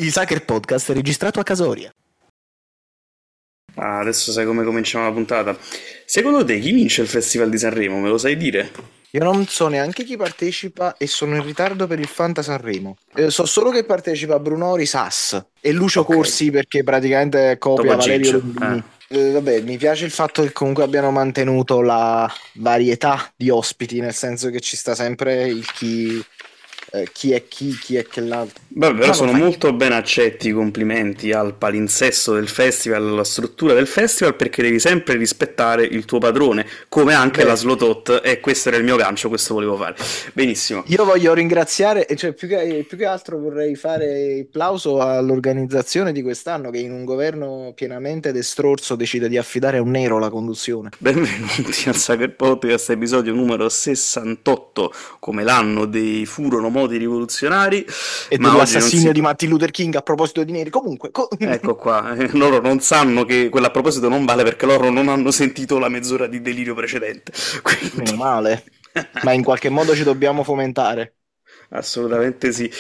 Il Sucker Podcast è registrato a Casoria. Adesso sai come cominciamo la puntata. Secondo te chi vince il Festival di Sanremo? Me lo sai dire? Io non so neanche chi partecipa e sono in ritardo per il Fanta Sanremo. So solo che partecipa Bruno Risas e Lucio Ok, Corsi perché praticamente copia Topo Valerio Gigio. Longini. Vabbè, mi piace il fatto che comunque abbiano mantenuto la varietà di ospiti, nel senso che ci sta sempre chi è chi è che l'altro. Beh, però Ma lo sono fai. molto ben accetti i complimenti al palinsesto del festival, alla struttura del festival, perché devi sempre rispettare il tuo padrone, come anche la Beh, Slotot, e questo era il mio gancio, questo volevo fare. Benissimo. io voglio ringraziare, cioè più che altro vorrei fare il plauso all'organizzazione di quest'anno che in un governo pienamente destrorso decide di affidare a un nero la conduzione. Benvenuti al Sucker Podcast, episodio numero 68, come l'anno dei furono modi rivoluzionari, E ma oggi non dell'assassinio si... di Martin Luther King a proposito di neri. Comunque, Ecco qua, loro non sanno che quello a proposito non vale perché loro non hanno sentito la mezz'ora di delirio precedente, meno quindi... male, ma in qualche modo ci dobbiamo fomentare. Assolutamente sì.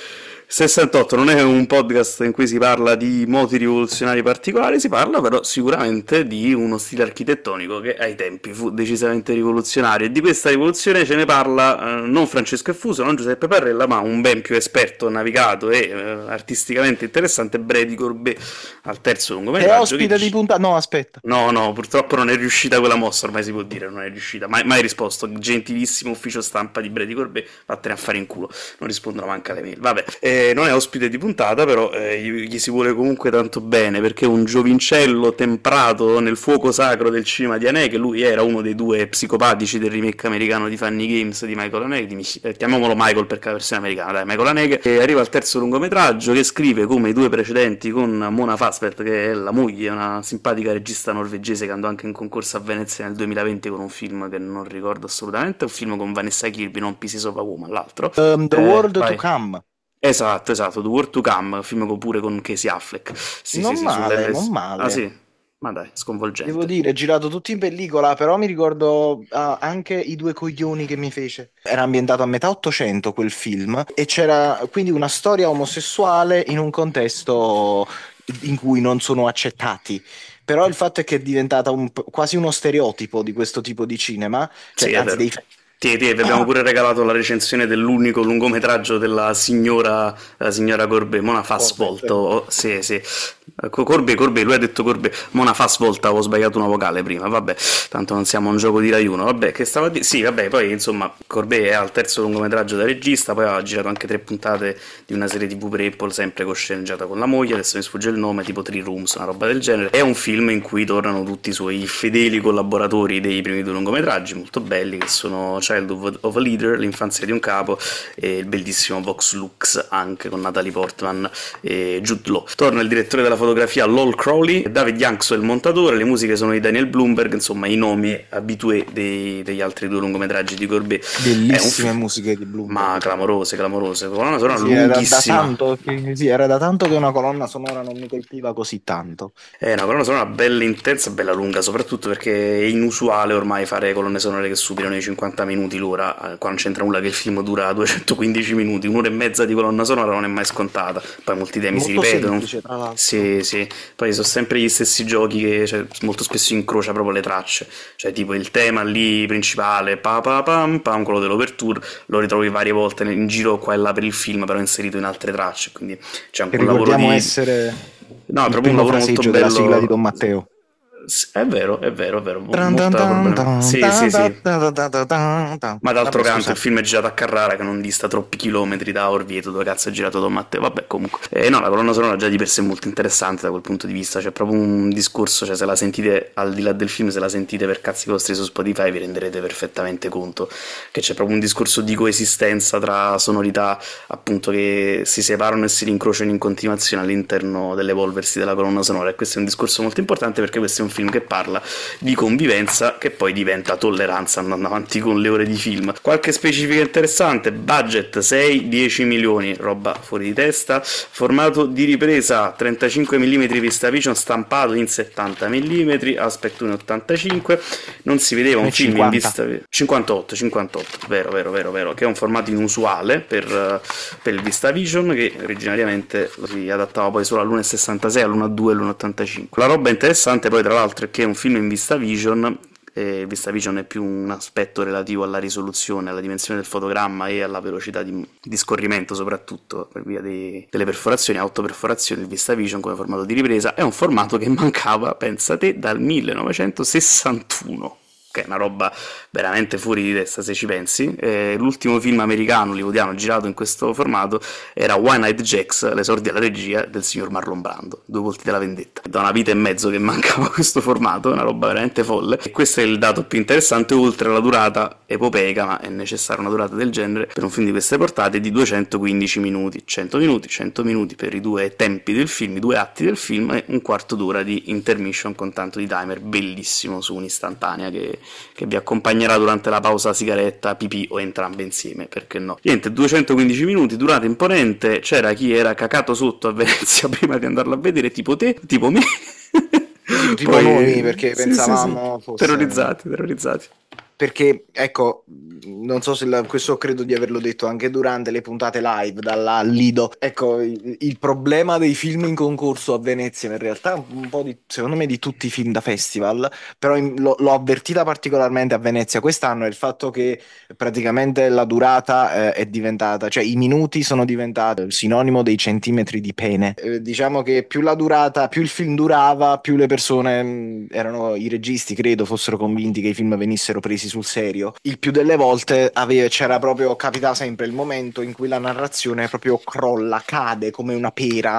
68 non è un podcast in cui si parla di moti rivoluzionari particolari, si parla però sicuramente di uno stile architettonico che ai tempi fu decisamente rivoluzionario, e di questa rivoluzione ce ne parla non Francesco Effuso, non Giuseppe Parrella, ma un ben più esperto, navigato e artisticamente interessante Brady Corbet al terzo È lungometraggio che ospite di puntata. No, aspetta. No, no, purtroppo non è riuscita quella mossa, ormai si può dire, non è riuscita. Mai risposto. Gentilissimo ufficio stampa di Brady Corbet, vattene a fare in culo. Non rispondono manco alle mail. Vabbè, non è ospite di puntata, però gli si vuole comunque tanto bene, perché è un giovincello temprato nel fuoco sacro del cinema di Haneke. Lui era uno dei due psicopatici del remake americano di Funny Games di Michael Haneke, chiamiamolo Michael perché è la versione americana, dai, Michael Haneke, e arriva al terzo lungometraggio che scrive come i due precedenti con Mona Fassbender, che è la moglie, una simpatica regista norvegese che andò anche in concorso a Venezia nel 2020 con un film che non ricordo assolutamente, un film con Vanessa Kirby, non Pieces of a Woman, l'altro. The World to Vai. Come. Esatto, The World to Come, film pure con Casey Affleck. Sì, sì, Non sì, male, non Ah male. sì, ma dai, Devo sconvolgente. dire, girato tutto in pellicola, però mi ricordo anche i due coglioni che mi fece. Era ambientato a metà Ottocento quel film e c'era quindi una storia omosessuale in un contesto in cui non sono accettati. Però il fatto è che è diventata quasi uno stereotipo di questo tipo di cinema, cioè Sì, è anzi vero. dei... Vi abbiamo pure regalato la recensione dell'unico lungometraggio della signora Corbet, Mona fa Corbett. svolta. Sì, sì. Corbet, lui ha detto Corbet, Mona fa svolta, ho sbagliato una vocale prima, vabbè, tanto non siamo un gioco di Rai 1, vabbè, che stava a dire? Sì, vabbè, poi insomma, Corbet è al terzo lungometraggio da regista, poi ha girato anche 3 puntate di una serie TV per Apple, sempre cosceneggiata con la moglie, adesso mi sfugge il nome, tipo Three Rooms, una roba del genere. È un film in cui tornano tutti i suoi fedeli collaboratori dei primi 2 lungometraggi, molto belli, che sono Child of a Leader, L'infanzia di un capo, e il bellissimo Vox Lux, anche con Natalie Portman e Jude Law. Torna il direttore della fotografia Lol Crowley, David Youngso è il montatore, le musiche sono di Daniel Bloomberg, insomma i nomi abitué degli altri 2 lungometraggi di Corbet. È un Bellissime film... musiche di Ma Bloomberg. clamorose, clamorose, colonna sonora Sì, era da lunghissima. tanto sì, era da tanto che una colonna sonora non mi colpiva così tanto. È una colonna sonora bella intensa, bella lunga, soprattutto perché è inusuale ormai fare colonne sonore che superano i 50 minuti l'ora, qua non c'entra nulla che il film dura 215 minuti, un'ora e mezza di colonna sonora non è mai scontata, poi molti temi si Molto ripetono. semplice, tra l'altro. Sì, sì, poi sono sempre gli stessi giochi che cioè, molto spesso incrocia proprio le tracce, cioè tipo il tema lì principale, pa pa pam pam, quello dell'overture, lo ritrovi varie volte in giro qua e là per il film, però inserito in altre tracce, quindi c'è anche Che un lavoro ricordiamo di... essere No, è il proprio un primo lavoro molto fraseggio della sigla di bello. Don Matteo. È vero, Tran tan molta tan problema. tan Sì, tan sì, tan sì. tan tan tan tan tan. Ma d'altro Vabbè, canto il scusa. film è girato a Carrara, che non dista troppi chilometri da Orvieto, dove cazzo è girato Don Matteo. Vabbè, comunque. No, la colonna sonora già di per sé è molto interessante da quel punto di vista. C'è proprio un discorso, cioè se la sentite al di là del film, se la sentite per cazzi vostri su Spotify, vi renderete perfettamente conto che c'è proprio un discorso di coesistenza tra sonorità, appunto, che si separano e si rincrociano in continuazione all'interno dell'evolversi della colonna sonora. E questo è un discorso molto importante perché questo è un film che parla di convivenza che poi diventa tolleranza andando avanti con le ore di film. Qualche specifica interessante: budget 6-10 milioni, roba fuori di testa. Formato di ripresa 35 mm VistaVision stampato in 70 mm, aspect 1.85. Non si vedeva un film 50. in vista 58, vero, che è un formato inusuale per il VistaVision, che originariamente si adattava poi solo all'1.66, all'1.2 e all'1.85. La roba interessante poi tra l'altro è che è un film in VistaVision. VistaVision è più un aspetto relativo alla risoluzione, alla dimensione del fotogramma e alla velocità di scorrimento, soprattutto per via delle perforazioni, autoperforazioni. Il VistaVision come formato di ripresa è un formato che mancava, pensa te, dal 1961, che è una roba veramente fuori di testa se ci pensi. L'ultimo film americano hollywoodiano girato in questo formato era One-Eyed Jacks, l'esordio alla regia del signor Marlon Brando, Due volti della vendetta. Da una vita e mezzo che mancava questo formato, una roba veramente folle, e questo è il dato più interessante, oltre alla durata epopeica, ma è necessaria una durata del genere per un film di queste portate, di 215 minuti, 100 minuti, 100 minuti per i due tempi del film, i due atti del film, e un quarto d'ora di intermission con tanto di timer bellissimo su un'istantanea che vi accompagnerà durante la pausa sigaretta, pipì o entrambe insieme, perché no. Niente, 215 minuti, durata imponente. C'era chi era cacato sotto a Venezia prima di andarlo a vedere, tipo te, tipo me. Tipo Poi, noi, perché sì, pensavamo fosse... terrorizzati. Perché, ecco, non so se questo credo di averlo detto anche durante le puntate live dalla Lido. Ecco, il problema dei film in concorso a Venezia, in realtà un po' di, secondo me, di tutti i film da festival, però l'ho avvertita particolarmente a Venezia quest'anno, è il fatto che praticamente la durata è diventata, cioè i minuti sono diventati il sinonimo dei centimetri di pene. Diciamo che più la durata, più il film durava, più le persone erano, i registi credo, fossero convinti che i film venissero presi sul serio. Il più delle volte c'era proprio, capita sempre il momento in cui la narrazione proprio crolla, cade come una pera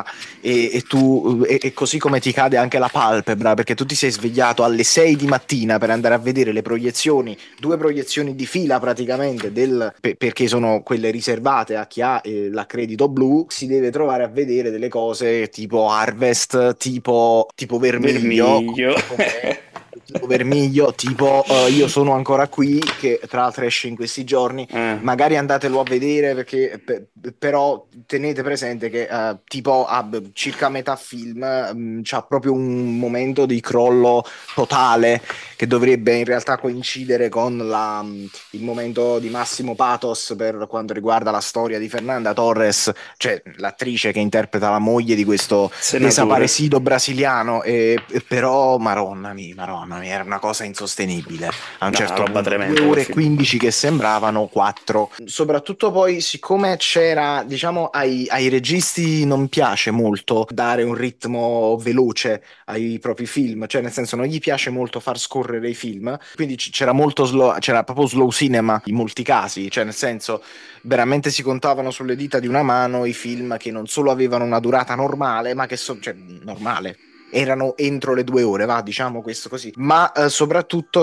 e così come ti cade anche la palpebra, perché tu ti sei svegliato alle 6 di mattina per andare a vedere le proiezioni, due proiezioni di fila praticamente, perché sono quelle riservate a chi ha l'accredito blu, si deve trovare a vedere delle cose tipo Harvest, tipo Vermiglio, Vermiglio. come me, tipo Vermiglio, tipo Io sono ancora qui, che tra l'altro esce in questi giorni. eh. Magari andatelo a vedere perché però tenete presente che tipo a circa metà film c'ha proprio un momento di crollo totale che dovrebbe in realtà coincidere con il momento di massimo pathos per quanto riguarda la storia di Fernanda Torres, cioè l'attrice che interpreta la moglie di questo Senatore. desaparecido brasiliano, e però Maronna mia, era una cosa insostenibile a un No, una certo roba punto, 2 tremenda quel ore e film. 15 che sembravano 4. Soprattutto poi, siccome c'era, diciamo, ai registi non piace molto dare un ritmo veloce ai propri film, cioè nel senso non gli piace molto far scorrere i film, quindi c'era molto slow, c'era proprio slow cinema in molti casi, cioè nel senso veramente si contavano sulle dita di una mano i film che non solo avevano una durata normale, ma che sono, cioè normale, erano entro le 2 ore, va, diciamo questo così, ma soprattutto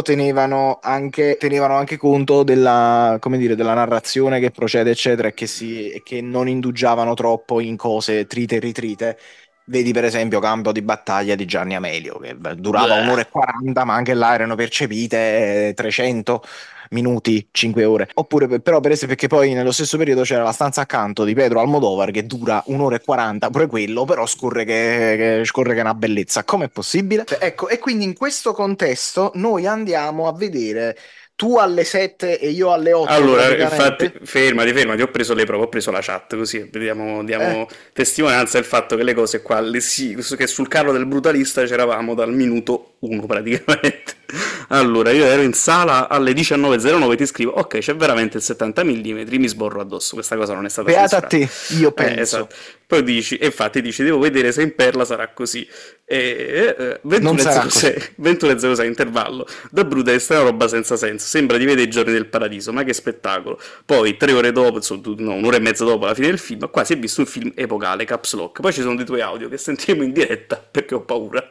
tenevano anche conto della, come dire, della narrazione che procede, eccetera, e che non indugiavano troppo in cose trite e ritrite. Vedi per esempio Campo di battaglia di Gianni Amelio, che durava Bleh. 1 ora e 40, ma anche là erano percepite 300 minuti, 5 ore. Oppure, però, per esempio, perché poi nello stesso periodo c'era La stanza accanto di Pedro Almodovar che dura 1 ora e 40, pure quello, però scorre che è una bellezza. Com'è possibile? Ecco, e quindi in questo contesto noi andiamo a vedere tu alle 7 e io alle 8 Allora, infatti, praticamente. fermati, ho preso le prove, ho preso la chat, così Eh, diamo testimonianza del fatto che le cose qua, sì, che sul carro del brutalista c'eravamo dal minuto 1 praticamente. Allora, io ero in sala alle 19.09, ti scrivo, ok, c'è veramente il 70 mm, mi sborro addosso, questa cosa non è stata beata a censurata. te, io penso. Esatto. Poi dici, e infatti dici, devo vedere se in perla sarà così. Non sarà così. 21.06, 21.06 intervallo. Da Brutalista è una roba senza senso, sembra di vedere i giorni del paradiso, ma che spettacolo. Poi 3 ore dopo, insomma, no, 1 ora e mezza dopo la fine del film, qua si è visto un film epocale, Caps Lock. Poi ci sono dei tuoi audio che sentiremo in diretta perché ho paura.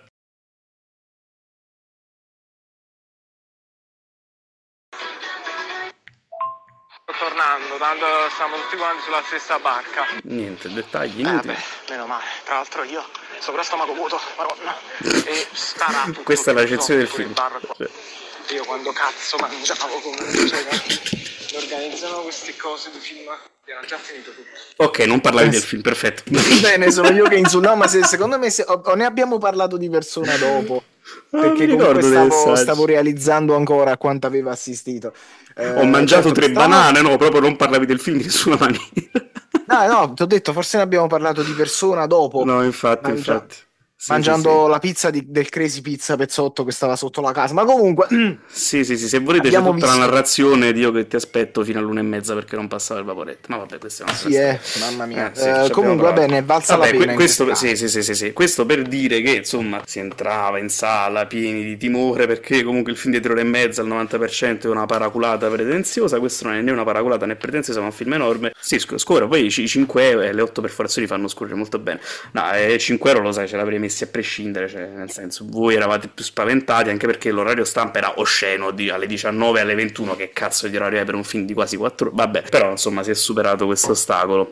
Sto tornando da quando stavamo tutti quanti sulla stessa barca. Niente, dettagli inutili. Vabbè, meno male. Tra l'altro io sopra stomaco vuoto, madonna. E starà tutto. Questa è la recensione del film. Io quando cazzo mangiavo comunque, cioè, organizzano queste cose di film. Era già finito tutto. Ok, non parlavi del film, perfetto. Bene, sono io che insulto. No, ma secondo me o ne abbiamo parlato di persona dopo. Perché comunque stavo realizzando ancora quanto aveva assistito. Ho mangiato tre banane, no, proprio non parlavi del film in nessuna maniera. No, ti ho detto, forse ne abbiamo parlato di persona dopo. No, infatti. Mangiando la pizza del Crazy Pizza Pezzotto che stava sotto la casa. Ma comunque sì, se volete c'è tutta la narrazione di io che ti aspetto fino all'1:30 perché non passava il vaporetto. Ma vabbè, questo è una storia. Mamma mia. Comunque va bene, valsa la pena. Questo per dire che insomma si entrava in sala pieni di timore perché comunque il film di 3 ore e mezza al 90% è una paraculata pretenziosa. Questo non è né una paraculata né pretenziosa, ma un film enorme. Sì, scorre, poi i 5 euro e le 8 perforazioni fanno scorrere molto bene. No, 5 euro lo sai, ce l'avrei messi a prescindere, cioè, nel senso, voi eravate più spaventati anche perché l'orario stampa era osceno alle 19 alle 21, che cazzo di orario è per un film di quasi 4 ore? Vabbè, però insomma si è superato questo ostacolo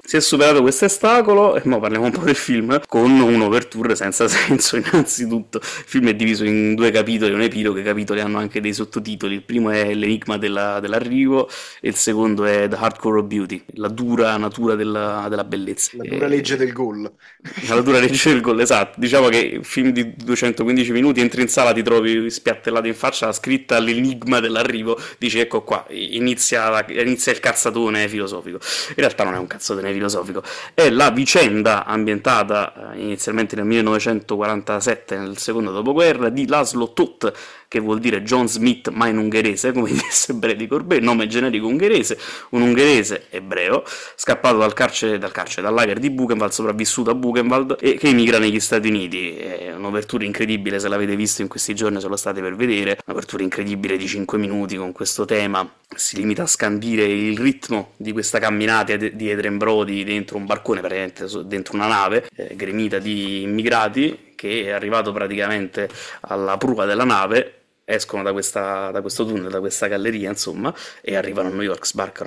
e ora parliamo un po' del film con un'overture senza senso. Innanzitutto il film è diviso in 2 capitoli, un epilogo, i capitoli hanno anche dei sottotitoli. Il primo è l'enigma dell'arrivo e il secondo è The Hardcore of Beauty, la dura natura della bellezza, la dura legge del gol. La dura legge del gol, esatto. Diciamo che un film di 215 minuti, entri in sala, ti trovi spiattellato in faccia la scritta l'enigma dell'arrivo, dici ecco qua, inizia il cazzatone filosofico. In realtà non è un cazzatone filosofico, è la vicenda ambientata inizialmente nel 1947, nel secondo dopoguerra, di Laszlo Toth, che vuol dire John Smith ma in ungherese, come disse Brady Corbet, nome generico ungherese, un ungherese ebreo, scappato dal lager di Buchenwald, sopravvissuto a Buchenwald e che emigra negli Stati Uniti. È un'apertura incredibile, se l'avete visto in questi giorni se lo state per vedere, un'apertura incredibile di 5 minuti con questo tema, si limita a scandire il ritmo di questa camminata di Adrien Brody dentro un barcone, praticamente dentro una nave gremita di immigrati, che è arrivato praticamente alla prua della nave, escono da questo tunnel, da questa galleria, insomma, e arrivano a New York,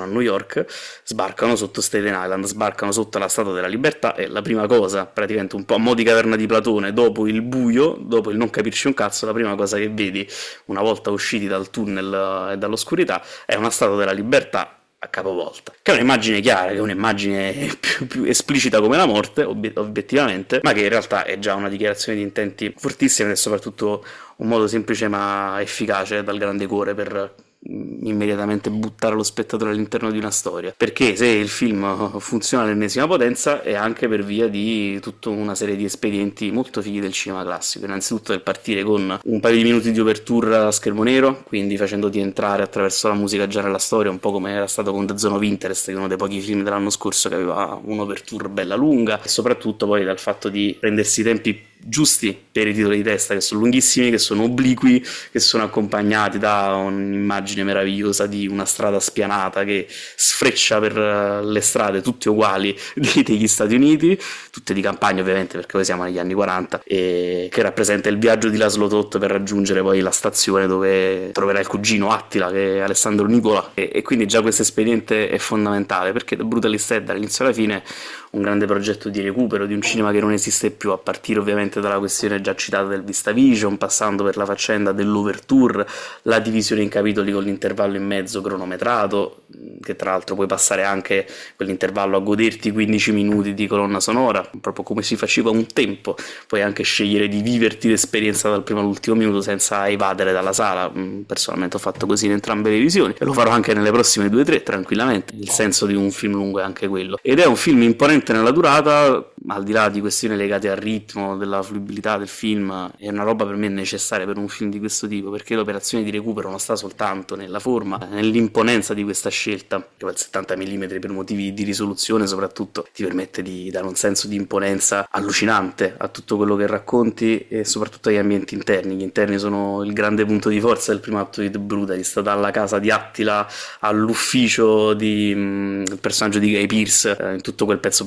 sbarcano sotto Staten Island, sbarcano sotto la Statua della Libertà, e la prima cosa, praticamente un po' a mo' di Caverna di Platone, dopo il buio, dopo il non capirci un cazzo, la prima cosa che vedi una volta usciti dal tunnel e dall'oscurità è una Statua della Libertà a capovolta, che è un'immagine chiara, che è un'immagine più esplicita come la morte, obiettivamente, ma che in realtà è già una dichiarazione di intenti fortissima ed è soprattutto un modo semplice ma efficace dal grande cuore per immediatamente buttare lo spettatore all'interno di una storia, perché se il film funziona all'ennesima potenza è anche per via di tutta una serie di espedienti molto fighi del cinema classico. Innanzitutto del partire con un paio di minuti di overture a schermo nero, quindi facendoti entrare attraverso la musica già nella storia, un po' come era stato con The Zone of Interest, che è uno dei pochi film dell'anno scorso che aveva un'overture bella lunga, e soprattutto poi dal fatto di prendersi i tempi giusti per i titoli di testa, che sono lunghissimi, che sono obliqui, che sono accompagnati da un'immagine meravigliosa di una strada spianata che sfreccia per le strade tutte uguali degli Stati Uniti, tutte di campagna ovviamente perché poi siamo negli anni 40, e che rappresenta il viaggio di Laszlo Toth per raggiungere poi la stazione dove troverà il cugino Attila, che è Alessandro Nicola, e quindi già questo espediente è fondamentale, perché The Brutalist è dall'inizio alla fine un grande progetto di recupero di un cinema che non esiste più, a partire ovviamente dalla questione già citata del VistaVision, passando per la faccenda dell'overture, la divisione in capitoli con l'intervallo in mezzo cronometrato, che tra l'altro puoi passare anche quell'intervallo a goderti 15 minuti di colonna sonora, proprio come si faceva un tempo, puoi anche scegliere di viverti l'esperienza dal primo all'ultimo minuto senza evadere dalla sala. Personalmente ho fatto così in entrambe le visioni e lo farò anche nelle prossime 2-3 tranquillamente. Il senso di un film lungo è anche quello, ed è un film imponente nella durata, al di là di questioni legate al ritmo, della fruibilità del film. È una roba per me necessaria per un film di questo tipo, perché l'operazione di recupero non sta soltanto nella forma, nell'imponenza di questa scelta, che poi il 70 mm per motivi di risoluzione soprattutto ti permette di dare un senso di imponenza allucinante a tutto quello che racconti e soprattutto agli ambienti interni. Gli interni sono il grande punto di forza del primo atto di The Brutalist, dalla casa di Attila all'ufficio del personaggio di Guy Pearce, in tutto quel pezzo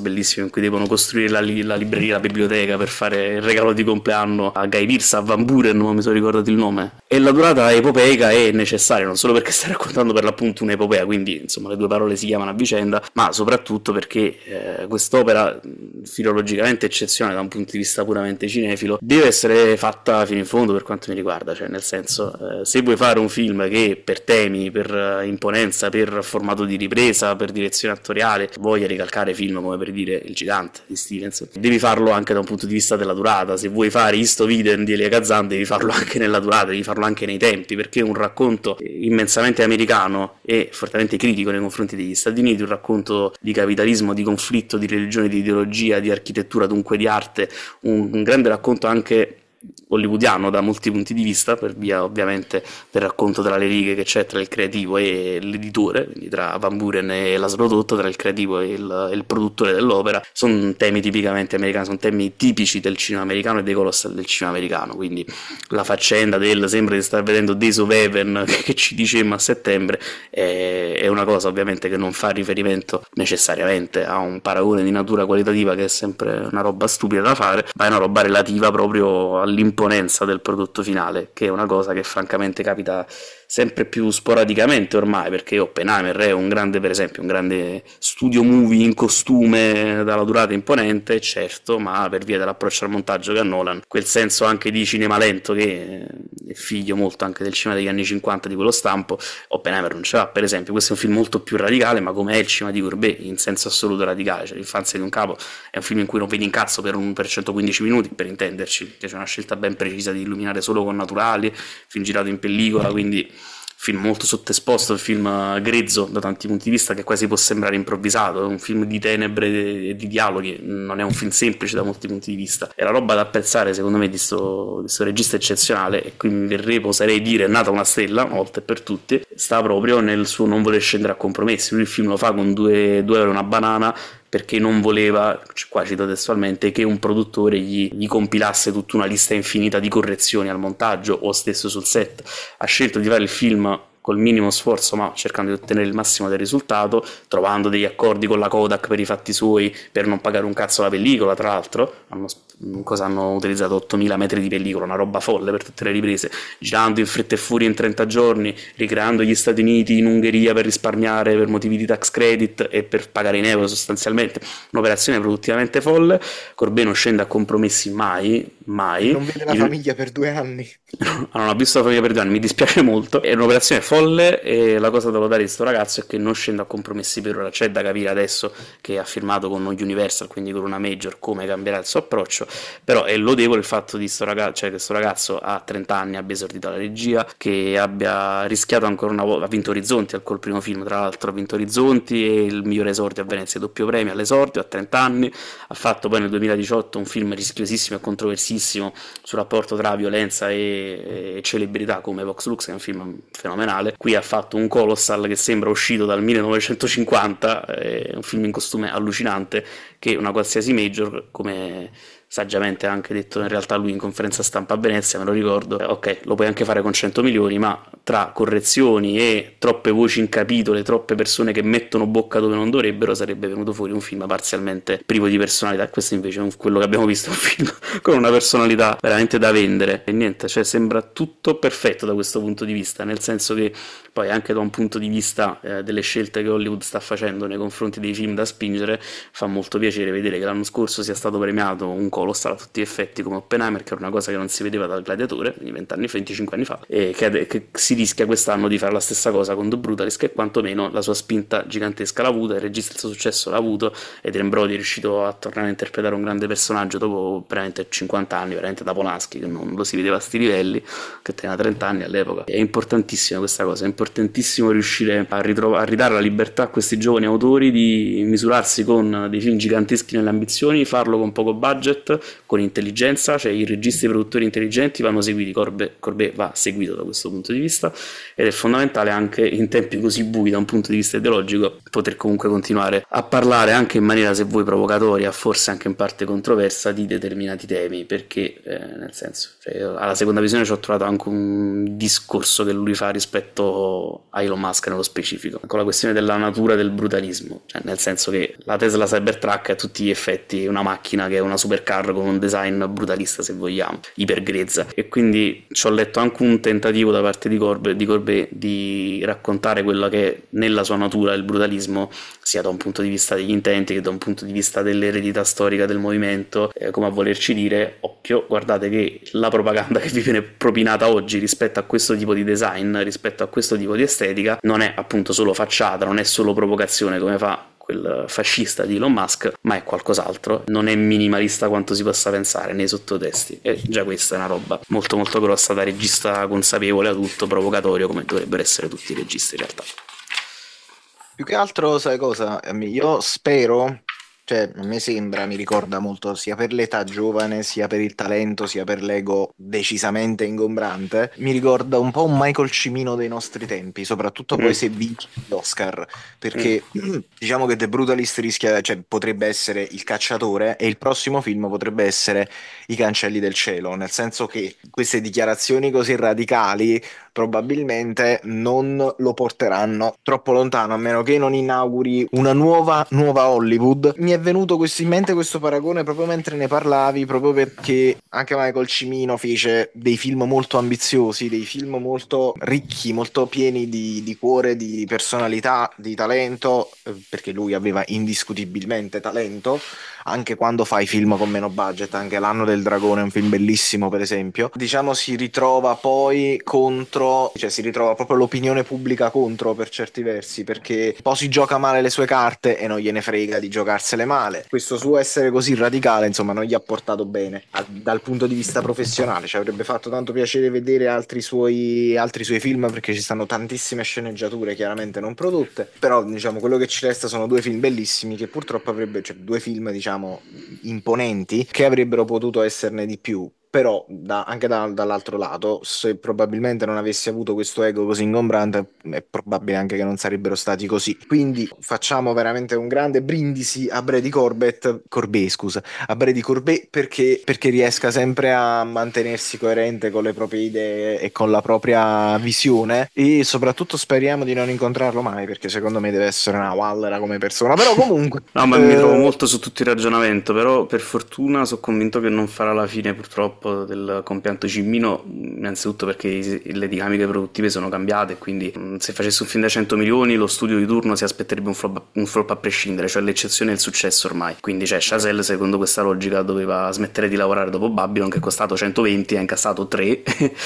bellissimo in cui devono costruire la libreria, la biblioteca per fare il regalo di compleanno a Guy Pearce, a Van Buren, non mi sono ricordato il nome. E la durata epopeica è necessaria, non solo perché stai raccontando per l'appunto un'epopea, quindi insomma le due parole si chiamano a vicenda, ma soprattutto perché quest'opera, filologicamente eccezionale da un punto di vista puramente cinefilo, deve essere fatta fino in fondo per quanto mi riguarda, cioè nel senso, se vuoi fare un film che per temi, per imponenza, per formato di ripresa, per direzione attoriale, voglia ricalcare film come per dire Il Gigante di Stevens, devi farlo anche da un punto di vista della durata. Se vuoi fare Isto Viden di Elia Kazan, devi farlo anche nella durata, devi farlo anche nei tempi, perché è un racconto immensamente americano e fortemente critico nei confronti degli Stati Uniti, un racconto di capitalismo, di conflitto, di religione, di ideologia, di architettura, dunque di arte, un grande racconto anche hollywoodiano da molti punti di vista, per via ovviamente del racconto tra le righe che c'è tra il creativo e l'editore, quindi tra Van Buren e Laszlo Toth, tra il creativo e il produttore dell'opera. Sono temi tipicamente americani, sono temi tipici del cinema americano e dei colossal del cinema americano, quindi la faccenda del sembra di star vedendo Days of Heaven che ci dicemmo a settembre è una cosa ovviamente che non fa riferimento necessariamente a un paragone di natura qualitativa, che è sempre una roba stupida da fare, ma è una roba relativa proprio all'imponenza del prodotto finale, che è una cosa che francamente capita sempre più sporadicamente ormai, perché Oppenheimer è un grande, per esempio, un grande studio movie in costume dalla durata imponente, certo, ma per via dell'approccio al montaggio che ha Nolan, quel senso anche di cinema lento che è figlio molto anche del cinema degli anni 50 di quello stampo, Oppenheimer non ce l'ha. Per esempio, questo è un film molto più radicale, ma come è il cinema di Courbet, in senso assoluto radicale, cioè L'infanzia di un capo è un film in cui non vedi un cazzo per 115 minuti, per intenderci, che c'è una scelta ben precisa di illuminare solo con naturali, film girato in pellicola, quindi film molto sottoesposto, un film grezzo da tanti punti di vista, che quasi può sembrare improvvisato, è un film di tenebre e di dialoghi, non è un film semplice da molti punti di vista. È la roba da apprezzare secondo me di sto regista eccezionale, e qui mi verrei, oserei dire, è nata una stella una volta e per tutti, sta proprio nel suo non voler scendere a compromessi. Lui il film lo fa con 2 euro e una banana, perché non voleva, qua cito testualmente, che un produttore gli compilasse tutta una lista infinita di correzioni al montaggio o stesso sul set. Ha scelto di fare il film col minimo sforzo, ma cercando di ottenere il massimo del risultato, trovando degli accordi con la Kodak per i fatti suoi, per non pagare un cazzo la pellicola. Tra l'altro hanno utilizzato 8000 metri di pellicola, una roba folle per tutte le riprese, girando in fretta e furia in 30 giorni, ricreando gli Stati Uniti in Ungheria per risparmiare per motivi di tax credit e per pagare in euro sostanzialmente, un'operazione produttivamente folle. Courbet non scende a compromessi mai. Non vede la famiglia per 2 anni. Non ho visto la famiglia per 2 anni, mi dispiace molto, è un'operazione folle, e la cosa da lodare di sto ragazzo è che non scende a compromessi per ora. C'è da capire adesso che ha firmato con Universal, quindi con una major, come cambierà il suo approccio, però è lodevole il fatto di sto ragazzo, cioè che sto ragazzo a 30 anni abbia esordito la regia, che abbia rischiato ancora una volta, ha vinto Orizzonti col primo film, tra l'altro ha vinto Orizzonti e il migliore esordio a Venezia, doppio premio all'esordio a 30 anni, ha fatto poi nel 2018 un film rischiosissimo e controversissimo sul rapporto tra violenza e celebrità come Vox Lux, che è un film fenomenale. Qui ha fatto un colossal che sembra uscito dal 1950, è un film in costume allucinante, che una qualsiasi major, come saggiamente ha anche detto in realtà lui in conferenza stampa a Venezia, me lo ricordo, ok, lo puoi anche fare con 100 milioni, ma tra correzioni e troppe voci in capitolo, troppe persone che mettono bocca dove non dovrebbero, sarebbe venuto fuori un film parzialmente privo di personalità. Questo invece è quello che abbiamo visto, un film con una personalità veramente da vendere, e niente, cioè sembra tutto perfetto da questo punto di vista, nel senso che poi anche da un punto di vista delle scelte che Hollywood sta facendo nei confronti dei film da spingere, fa molto piacere vedere che l'anno scorso sia stato premiato un colossal a tutti gli effetti come Oppenheimer, che era una cosa che non si vedeva dal Gladiatore, quindi 25 anni fa, e che si rischia quest'anno di fare la stessa cosa con The Brutalist, che quantomeno la sua spinta gigantesca l'ha avuta, il regista il suo successo l'ha avuto, ed Adrien Brody è riuscito a tornare a interpretare un grande personaggio dopo veramente 50 anni, veramente da Polanski, che non lo si vedeva a sti livelli, che teneva 30 anni all'epoca. È importantissima questa cosa, è importantissimo riuscire a ridare la libertà a questi giovani autori di misurarsi con dei film giganteschi nelle ambizioni, farlo con poco budget, budget, con intelligenza, cioè i registi e i produttori intelligenti vanno seguiti, Corbet va seguito da questo punto di vista, ed è fondamentale anche in tempi così bui da un punto di vista ideologico poter comunque continuare a parlare anche in maniera, se vuoi, provocatoria, forse anche in parte controversa, di determinati temi, perché nel senso, cioè, alla seconda visione ci ho trovato anche un discorso che lui fa rispetto a Elon Musk nello specifico, con la questione della natura del brutalismo, cioè, nel senso che la Tesla Cybertruck è a tutti gli effetti una macchina che è una supercar con un design brutalista, se vogliamo, ipergrezza, e quindi ci ho letto anche un tentativo da parte di Corbet di raccontare quella che è nella sua natura il brutalismo, sia da un punto di vista degli intenti che da un punto di vista dell'eredità storica del movimento, come a volerci dire: occhio, guardate che la propaganda che vi viene propinata oggi rispetto a questo tipo di design, rispetto a questo tipo di estetica, non è appunto solo facciata, non è solo provocazione come fa quel fascista di Elon Musk, ma è qualcos'altro, non è minimalista quanto si possa pensare nei sottotesti, e già questa è una roba molto molto grossa da regista consapevole, adulto, provocatorio, come dovrebbero essere tutti i registi in realtà. Più che altro, sai cosa? Io spero, cioè, a me sembra, mi ricorda molto sia per l'età giovane, sia per il talento, sia per l'ego decisamente ingombrante. Mi ricorda un po' un Michael Cimino dei nostri tempi, soprattutto poi Mm, se vince l'Oscar, mm. perché diciamo che The Brutalist rischia, cioè, potrebbe essere Il Cacciatore e il prossimo film potrebbe essere I Cancelli del Cielo, nel senso che queste dichiarazioni così radicali probabilmente non lo porteranno troppo lontano, a meno che non inauguri una nuova Hollywood. Mi è venuto in mente questo paragone proprio mentre ne parlavi, proprio perché anche Michael Cimino fece dei film molto ambiziosi, dei film molto ricchi, molto pieni di cuore, di personalità, di talento, perché lui aveva indiscutibilmente talento, anche quando fa i film con meno budget. Anche L'anno del dragone è un film bellissimo, per esempio. Diciamo si ritrova poi contro, cioè si ritrova proprio l'opinione pubblica contro per certi versi, perché poi si gioca male le sue carte e non gliene frega di giocarsele male. Questo suo essere così radicale, insomma, non gli ha portato bene dal punto di vista professionale. Ci avrebbe fatto tanto piacere vedere altri suoi film, perché ci stanno tantissime sceneggiature chiaramente non prodotte, però diciamo quello che ci resta sono due film bellissimi che purtroppo cioè due film diciamo imponenti, che avrebbero potuto esserne di più. Però anche dall'altro lato, se probabilmente non avessi avuto questo ego così ingombrante, è probabile anche che non sarebbero stati così. Quindi facciamo veramente un grande brindisi a Brady Corbet, scusa, a Brady Corbet, perché riesca sempre a mantenersi coerente con le proprie idee e con la propria visione, e soprattutto speriamo di non incontrarlo mai, perché secondo me deve essere una wallera come persona. Però comunque No, ma mi trovo molto su tutto il ragionamento, però per fortuna sono convinto che non farà la fine purtroppo del compianto Cimmino, innanzitutto perché le dinamiche produttive sono cambiate, quindi se facesse un film da 100 milioni lo studio di turno si aspetterebbe un flop a prescindere, cioè l'eccezione è il successo ormai. Quindi cioè Chazelle, secondo questa logica, doveva smettere di lavorare dopo Babylon, che è costato 120 e ha incassato 3,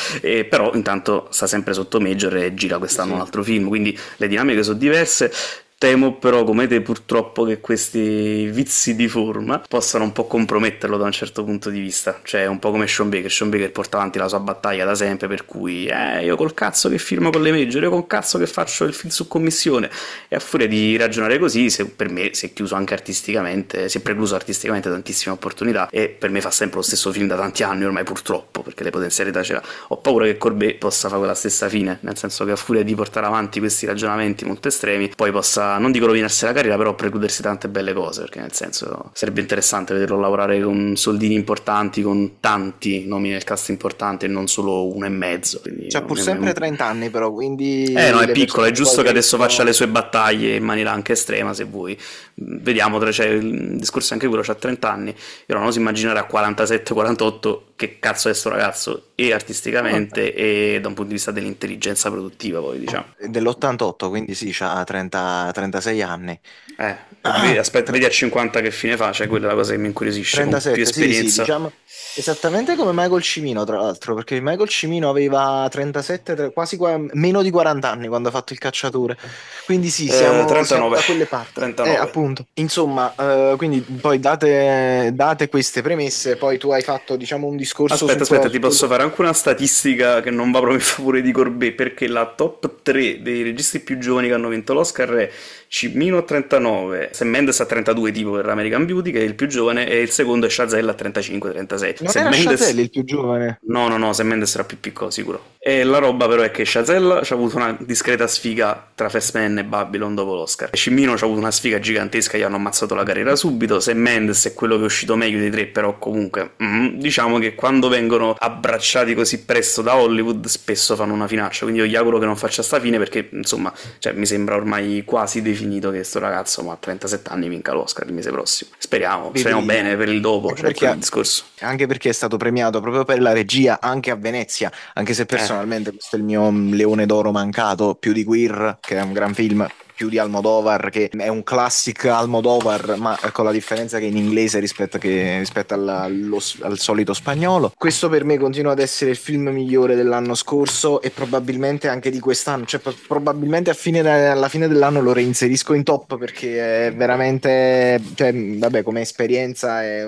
e però intanto sta sempre sotto Major e gira quest'anno un sì. altro film, quindi le dinamiche sono diverse. Temo però, come te, purtroppo, che questi vizi di forma possano un po' comprometterlo da un certo punto di vista. Cioè, un po' come Sean Baker porta avanti la sua battaglia da sempre, per cui io col cazzo che firmo con le major, io col cazzo che faccio il film su commissione. E a furia di ragionare così, per me si è chiuso anche artisticamente, si è precluso artisticamente tantissime opportunità, e per me fa sempre lo stesso film da tanti anni ormai, purtroppo, perché le potenzialità ce l'ha. Ho paura che Corbet possa fare quella stessa fine, nel senso che a furia di portare avanti questi ragionamenti molto estremi, poi possa, non dico rovinarsi la carriera, però precludersi tante belle cose, perché nel senso sarebbe interessante vederlo lavorare con soldini importanti, con tanti nomi nel cast importante e non solo uno e mezzo. Quindi C'ha pur sempre 30 anni però, no, quindi è le piccolo, è persone poi giusto che adesso faccia crescono. le sue battaglie in maniera anche estrema, se vuoi. Vediamo, cioè, il discorso è anche quello, c'ha 30 anni, io non oso immaginare a 47-48 che cazzo è sto ragazzo, e artisticamente e da un punto di vista dell'intelligenza produttiva, poi diciamo. Dell'88, quindi sì, c'ha 36 anni. Aspetta, vedi a 50 che fine fa, cioè quella è la cosa che mi incuriosisce, con più 37, sì, sì, esperienza. diciamo esattamente come Michael Cimino, tra l'altro, perché Michael Cimino aveva 37, meno di 40 anni quando ha fatto Il Cacciatore. Quindi sì, siamo 39, da quelle parti. 39. Appunto. Insomma, quindi poi date queste premesse, poi tu hai fatto, diciamo, un discorso Aspetta, ti posso fare anche una statistica che non va proprio in favore di Corbet, perché la top 3 dei registi più giovani che hanno vinto l'Oscar è Cimino a 39, Sam Mendes a 32 tipo per American Beauty, che è il più giovane, e il secondo è Chazelle a 35-36. Non era Chazelle il più giovane? No, Sam Mendes era più piccolo, sicuro. E la roba però è che Chazelle ha avuto una discreta sfiga tra Fast Man e Babylon dopo l'Oscar. Cimino ha avuto una sfiga gigantesca, gli hanno ammazzato la carriera subito. Sam Mendes è quello che è uscito meglio dei tre, però comunque diciamo che quando vengono abbracciati così presto da Hollywood spesso fanno una finaccia, quindi io gli auguro che non faccia sta fine, perché insomma, cioè, mi sembra ormai quasi definito che sto ragazzo a 37 anni vinca l'Oscar il mese prossimo. Speriamo bene per il dopo, anche cioè perché, il discorso. anche perché è stato premiato proprio per la regia anche a Venezia, anche se personalmente questo è il mio leone d'oro mancato, più di Queer, che è un gran film, più di Almodovar, che è un classic Almodovar, ma con la differenza che in inglese rispetto al solito spagnolo. Questo per me continua ad essere il film migliore dell'anno scorso e probabilmente anche di quest'anno, cioè probabilmente alla fine dell'anno lo reinserisco in top, perché è veramente, cioè, vabbè, come esperienza è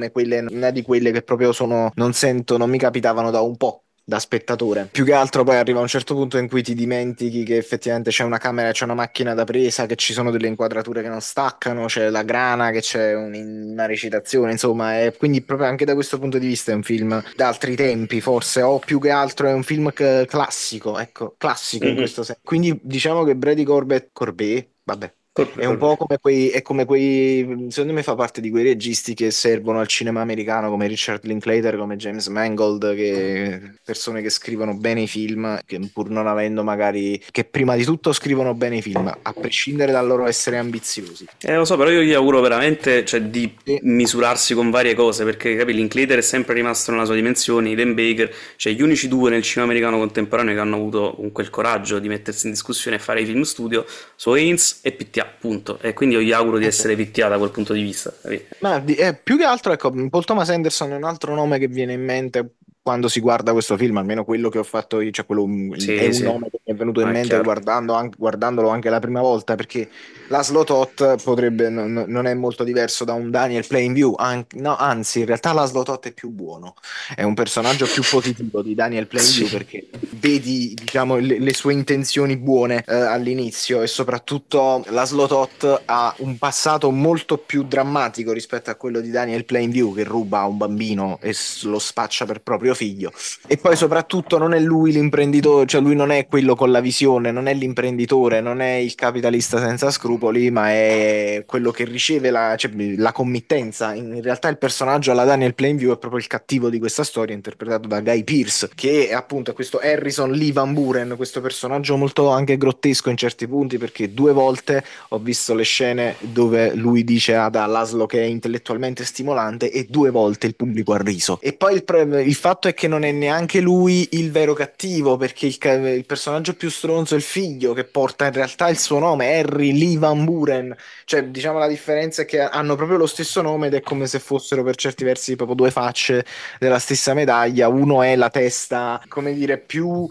una di quelle che proprio non mi capitavano da un po', da spettatore. Più che altro poi arriva un certo punto in cui ti dimentichi che effettivamente c'è una camera, c'è una macchina da presa, che ci sono delle inquadrature che non staccano, c'è la grana, che c'è una recitazione, insomma, e quindi proprio anche da questo punto di vista è un film da altri tempi, forse, o più che altro è un film classico, ecco, classico in questo senso. Quindi diciamo che Brady Corbet, vabbè. È un po' come quei, secondo me fa parte di quei registi che servono al cinema americano, come Richard Linklater, come James Mangold, persone che scrivono bene i film, che pur non avendo magari, che prima di tutto scrivono bene i film, a prescindere dal loro essere ambiziosi. Lo so, però io gli auguro veramente, cioè, di E misurarsi con varie cose, perché capi, Linklater è sempre rimasto nella sua dimensione, Dan Baker, cioè gli unici due nel cinema americano contemporaneo che hanno avuto comunque il coraggio di mettersi in discussione e fare i film studio sono Haynes e PTA, punto. E quindi io gli auguro di essere PTA da quel punto di vista, capi? Ma più che altro, ecco, Paul Thomas Anderson è un altro nome che viene in mente quando si guarda questo film, almeno quello che ho fatto io, cioè è Sì, un sì, nome che mi è venuto in ma è mente chiaro. guardandolo anche la prima volta, perché Laszlo Toth potrebbe, non è molto diverso da un Daniel Plainview, no, anzi, in realtà Laszlo Toth è più buono, è un personaggio più positivo di Daniel Plainview, Sì. perché vedi, diciamo, le sue intenzioni buone all'inizio, e soprattutto Laszlo Toth ha un passato molto più drammatico rispetto a quello di Daniel Plainview, che ruba a un bambino e lo spaccia per proprio figlio. E poi soprattutto non è lui l'imprenditore, cioè lui non è quello con la visione, non è l'imprenditore, non è il capitalista senza scrupoli, ma è quello che riceve la committenza. In realtà il personaggio alla Daniel Plainview è proprio il cattivo di questa storia, interpretato da Guy Pearce, che è appunto questo Harrison Lee Van Buren, questo personaggio molto anche grottesco in certi punti, perché 2 volte ho visto le scene dove lui dice ad Laszlo che è intellettualmente stimolante, e 2 volte il pubblico ha riso. E poi il fatto è che non è neanche lui il vero cattivo, perché il personaggio più stronzo è il figlio, che porta in realtà il suo nome, Harry Lee Van Buren. Cioè, diciamo, la differenza è che hanno proprio lo stesso nome, ed è come se fossero per certi versi proprio due facce della stessa medaglia. Uno è la testa, come dire, più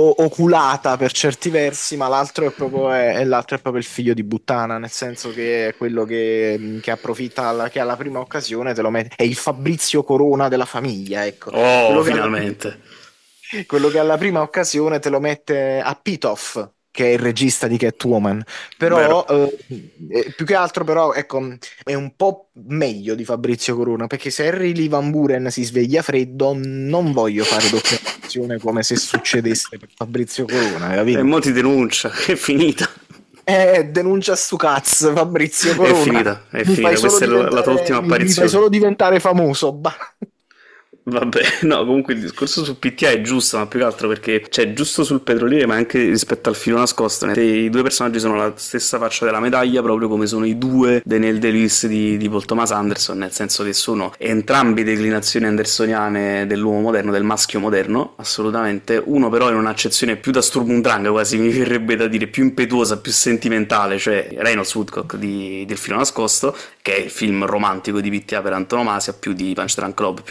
oculata per certi versi, ma l'altro è proprio il figlio di puttana, nel senso che è quello che approfitta, che alla prima occasione te lo mette, è il Fabrizio Corona della famiglia, ecco. Oh, Quello che alla, finalmente. quello che alla prima occasione te lo mette a Pitoff, che è il regista di Catwoman. Vero. Però più che altro, però, ecco, è un po' meglio di Fabrizio Corona, perché se Harry Lee Van Buren si sveglia freddo, non voglio fare doppia azione come se succedesse per Fabrizio Corona, E capito? mo ti denuncia, è finita. Denuncia stu cazzo, Fabrizio È Corona. finita, è finita. Questa è la tua ultima Mi fai apparizione. solo diventare famoso. Vabbè, no, comunque il discorso su PTA è giusto, ma più che altro perché, cioè, giusto sul petroliere, ma anche rispetto al filo nascosto. I due personaggi sono la stessa faccia della medaglia, proprio come sono i due Daniel Day-Lewis di Paul Thomas Anderson, nel senso che sono entrambi declinazioni andersoniane dell'uomo moderno, del maschio moderno, assolutamente. Uno però in un'accezione più da Sturm und Drang, quasi mi verrebbe da dire, più impetuosa, più sentimentale, cioè Reynolds Woodcock del filo nascosto, che è il film romantico di PTA per antonomasia, più di Punch Drunk Club, più di Licorice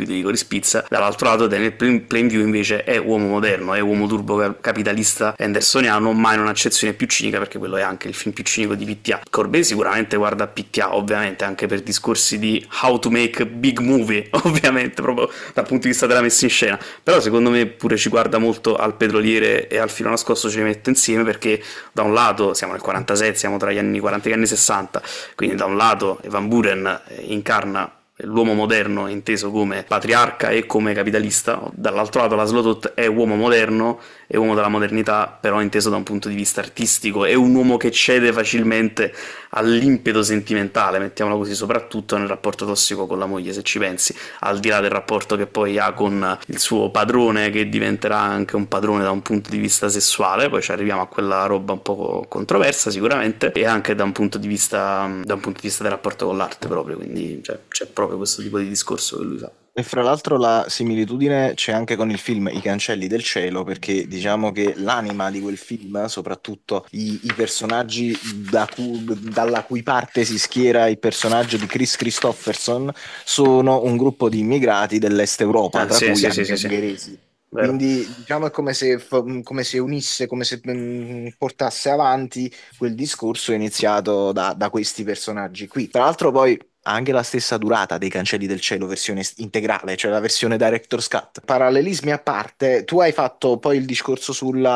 Spitz. Dall'altro lato Daniel Plainview invece è uomo moderno, è uomo turbo capitalista andersoniano, ma in un'accezione più cinica, perché quello è anche il film più cinico di PTA. Corbet sicuramente guarda PTA, ovviamente anche per discorsi di how to make big movie, ovviamente proprio dal punto di vista della messa in scena, però secondo me pure ci guarda molto al Petroliere e al Filo nascosto, ce li mette insieme, perché da un lato siamo nel 46, siamo tra gli anni 40 e gli anni 60, quindi da un lato Van Buren incarna l'uomo moderno inteso come patriarca e come capitalista, dall'altro lato Laszlo Toth è uomo moderno, è uomo della modernità, però inteso da un punto di vista artistico, è un uomo che cede facilmente all'impeto sentimentale, mettiamola così, soprattutto nel rapporto tossico con la moglie, se ci pensi, al di là del rapporto che poi ha con il suo padrone, che diventerà anche un padrone da un punto di vista sessuale, poi ci arriviamo a quella roba un po' controversa sicuramente, e anche da un punto di vista del rapporto con l'arte proprio, quindi cioè, c'è proprio questo tipo di discorso che lui fa. E fra l'altro la similitudine c'è anche con il film I Cancelli del Cielo, perché diciamo che l'anima di quel film, soprattutto i personaggi dalla cui parte si schiera il personaggio di Chris Christopherson, sono un gruppo di immigrati dell'Est Europa, tra Sì, cui sì, sì, anche sì, sì, ungheresi. vero. Quindi diciamo è come se unisse, come se portasse avanti quel discorso iniziato da questi personaggi qui. Tra l'altro poi ha anche la stessa durata dei Cancelli del Cielo, versione integrale, cioè la versione Director's Cut. Parallelismi a parte, tu hai fatto poi il discorso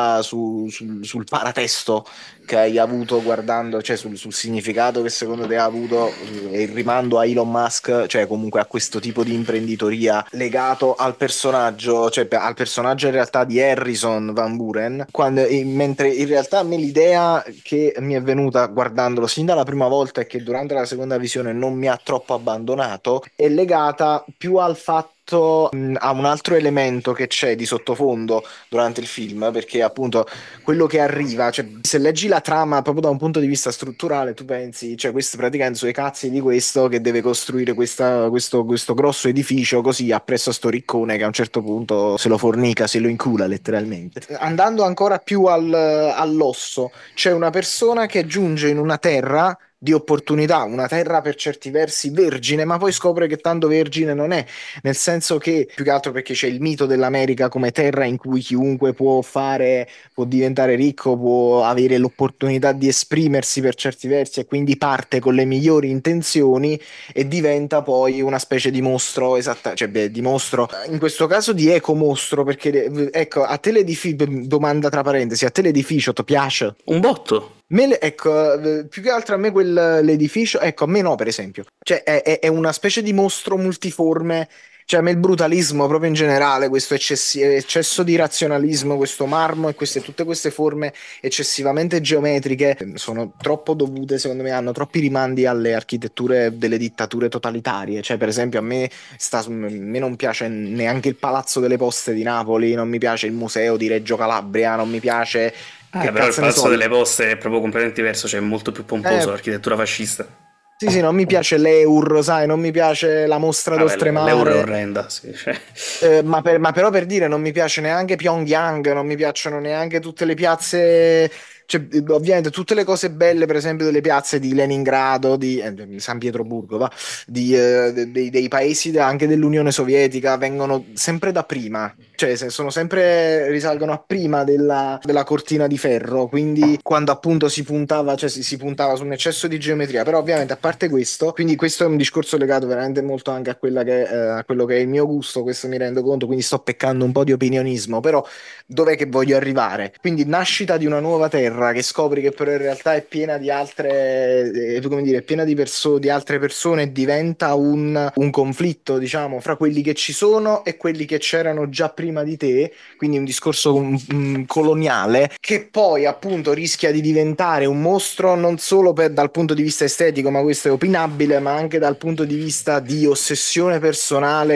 sul paratesto che hai avuto guardando, cioè sul significato che secondo te ha avuto e il rimando a Elon Musk, cioè comunque a questo tipo di imprenditoria legato al personaggio, cioè al personaggio in realtà di Harrison Van Buren, mentre in realtà a me l'idea che mi è venuta guardandolo sin dalla prima volta e che durante la seconda visione non mi ha troppo abbandonato è legata più al fatto a un altro elemento che c'è di sottofondo durante il film, perché appunto quello che arriva, cioè se leggi la trama proprio da un punto di vista strutturale, tu pensi, cioè questo praticamente sono i cazzi di questo che deve costruire questo grosso edificio così appresso a sto riccone che a un certo punto se lo fornica, se lo incula letteralmente. Andando ancora più all'osso, c'è una persona che giunge in una terra di opportunità, una terra per certi versi vergine, ma poi scopre che tanto vergine non è, nel senso che più che altro perché c'è il mito dell'America come terra in cui chiunque può diventare ricco, può avere l'opportunità di esprimersi per certi versi e quindi parte con le migliori intenzioni e diventa poi una specie di mostro, esatta, cioè beh, di mostro, in questo caso di ecomostro, perché ecco, a te l'edificio, domanda tra parentesi, a te l'edificio ti piace? Un botto. Ecco, più che altro a me l'edificio, ecco, a me no, per esempio. Cioè, è una specie di mostro multiforme. Cioè, a me il brutalismo, proprio in generale, questo eccesso di razionalismo, questo marmo e tutte queste forme eccessivamente geometriche sono troppo dovute, secondo me, hanno troppi rimandi alle architetture delle dittature totalitarie. Cioè, per esempio, a me non piace neanche il Palazzo delle Poste di Napoli, non mi piace il Museo di Reggio Calabria, non mi piace. Che Però il cazzo ne Palazzo so, delle Poste è proprio completamente diverso, cioè è molto più pomposo, eh, l'architettura fascista. sì, sì, non mi piace l'Eur, sai, non mi piace la mostra Vabbè, l'euro è d'oltremare, orrenda, sì, cioè. ma però per dire non mi piace neanche Pyongyang, non mi piacciono neanche tutte le piazze, cioè, ovviamente tutte le cose belle, per esempio delle piazze di Leningrado, di San Pietroburgo, va, dei paesi anche dell'Unione Sovietica, vengono sempre da prima, cioè risalgono a prima della cortina di ferro, quindi quando appunto si puntava, cioè si puntava su un eccesso di geometria, però ovviamente a parte questo, quindi questo è un discorso legato veramente molto anche a quello che è il mio gusto, questo mi rendo conto, quindi sto peccando un po' di opinionismo, però dov'è che voglio arrivare? Quindi nascita di una nuova terra che scopri che però in realtà è piena di altre, come dire, è piena di altre persone e diventa un conflitto, diciamo, fra quelli che ci sono e quelli che c'erano già prima di te, quindi un discorso coloniale che poi appunto rischia di diventare un mostro non solo dal punto di vista estetico, ma questo è opinabile, ma anche dal punto di vista di ossessione personale,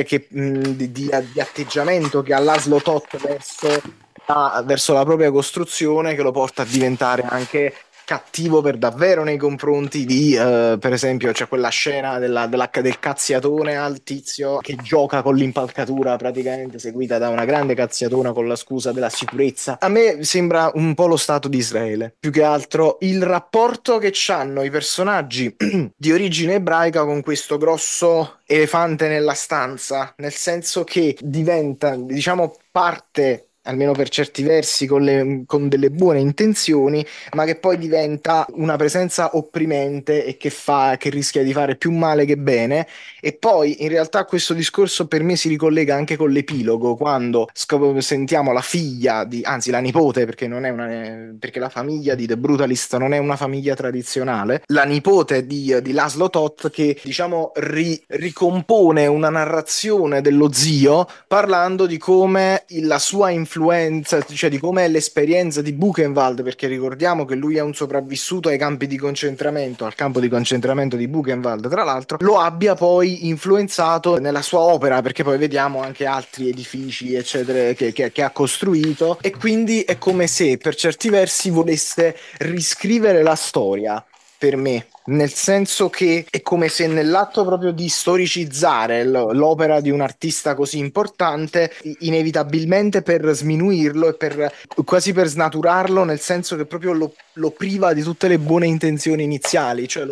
di atteggiamento che ha Laszlo Toth verso la propria costruzione, che lo porta a diventare anche cattivo per davvero nei confronti di, per esempio, c'è quella scena del cazziatone al tizio che gioca con l'impalcatura praticamente seguita da una grande cazziatona con la scusa della sicurezza. A me sembra un po' lo Stato di Israele, più che altro il rapporto che hanno i personaggi di origine ebraica con questo grosso elefante nella stanza, nel senso che diventa, diciamo, parte, almeno per certi versi, con delle buone intenzioni, ma che poi diventa una presenza opprimente e che rischia di fare più male che bene. E poi in realtà questo discorso per me si ricollega anche con l'epilogo, quando sentiamo la figlia anzi la nipote, perché non è perché la famiglia di The Brutalist non è una famiglia tradizionale, la nipote di Laszlo Toth che diciamo ricompone una narrazione dello zio parlando di come la sua influenza, cioè di come l'esperienza di Buchenwald, perché ricordiamo che lui è un sopravvissuto ai campi di concentramento, al campo di concentramento di Buchenwald, tra l'altro, lo abbia poi influenzato nella sua opera, perché poi vediamo anche altri edifici, eccetera, che ha costruito, e quindi è come se per certi versi volesse riscrivere la storia per me, nel senso che è come se nell'atto proprio di storicizzare l'opera di un artista così importante, inevitabilmente per sminuirlo e quasi per snaturarlo, nel senso che proprio lo priva di tutte le buone intenzioni iniziali, cioè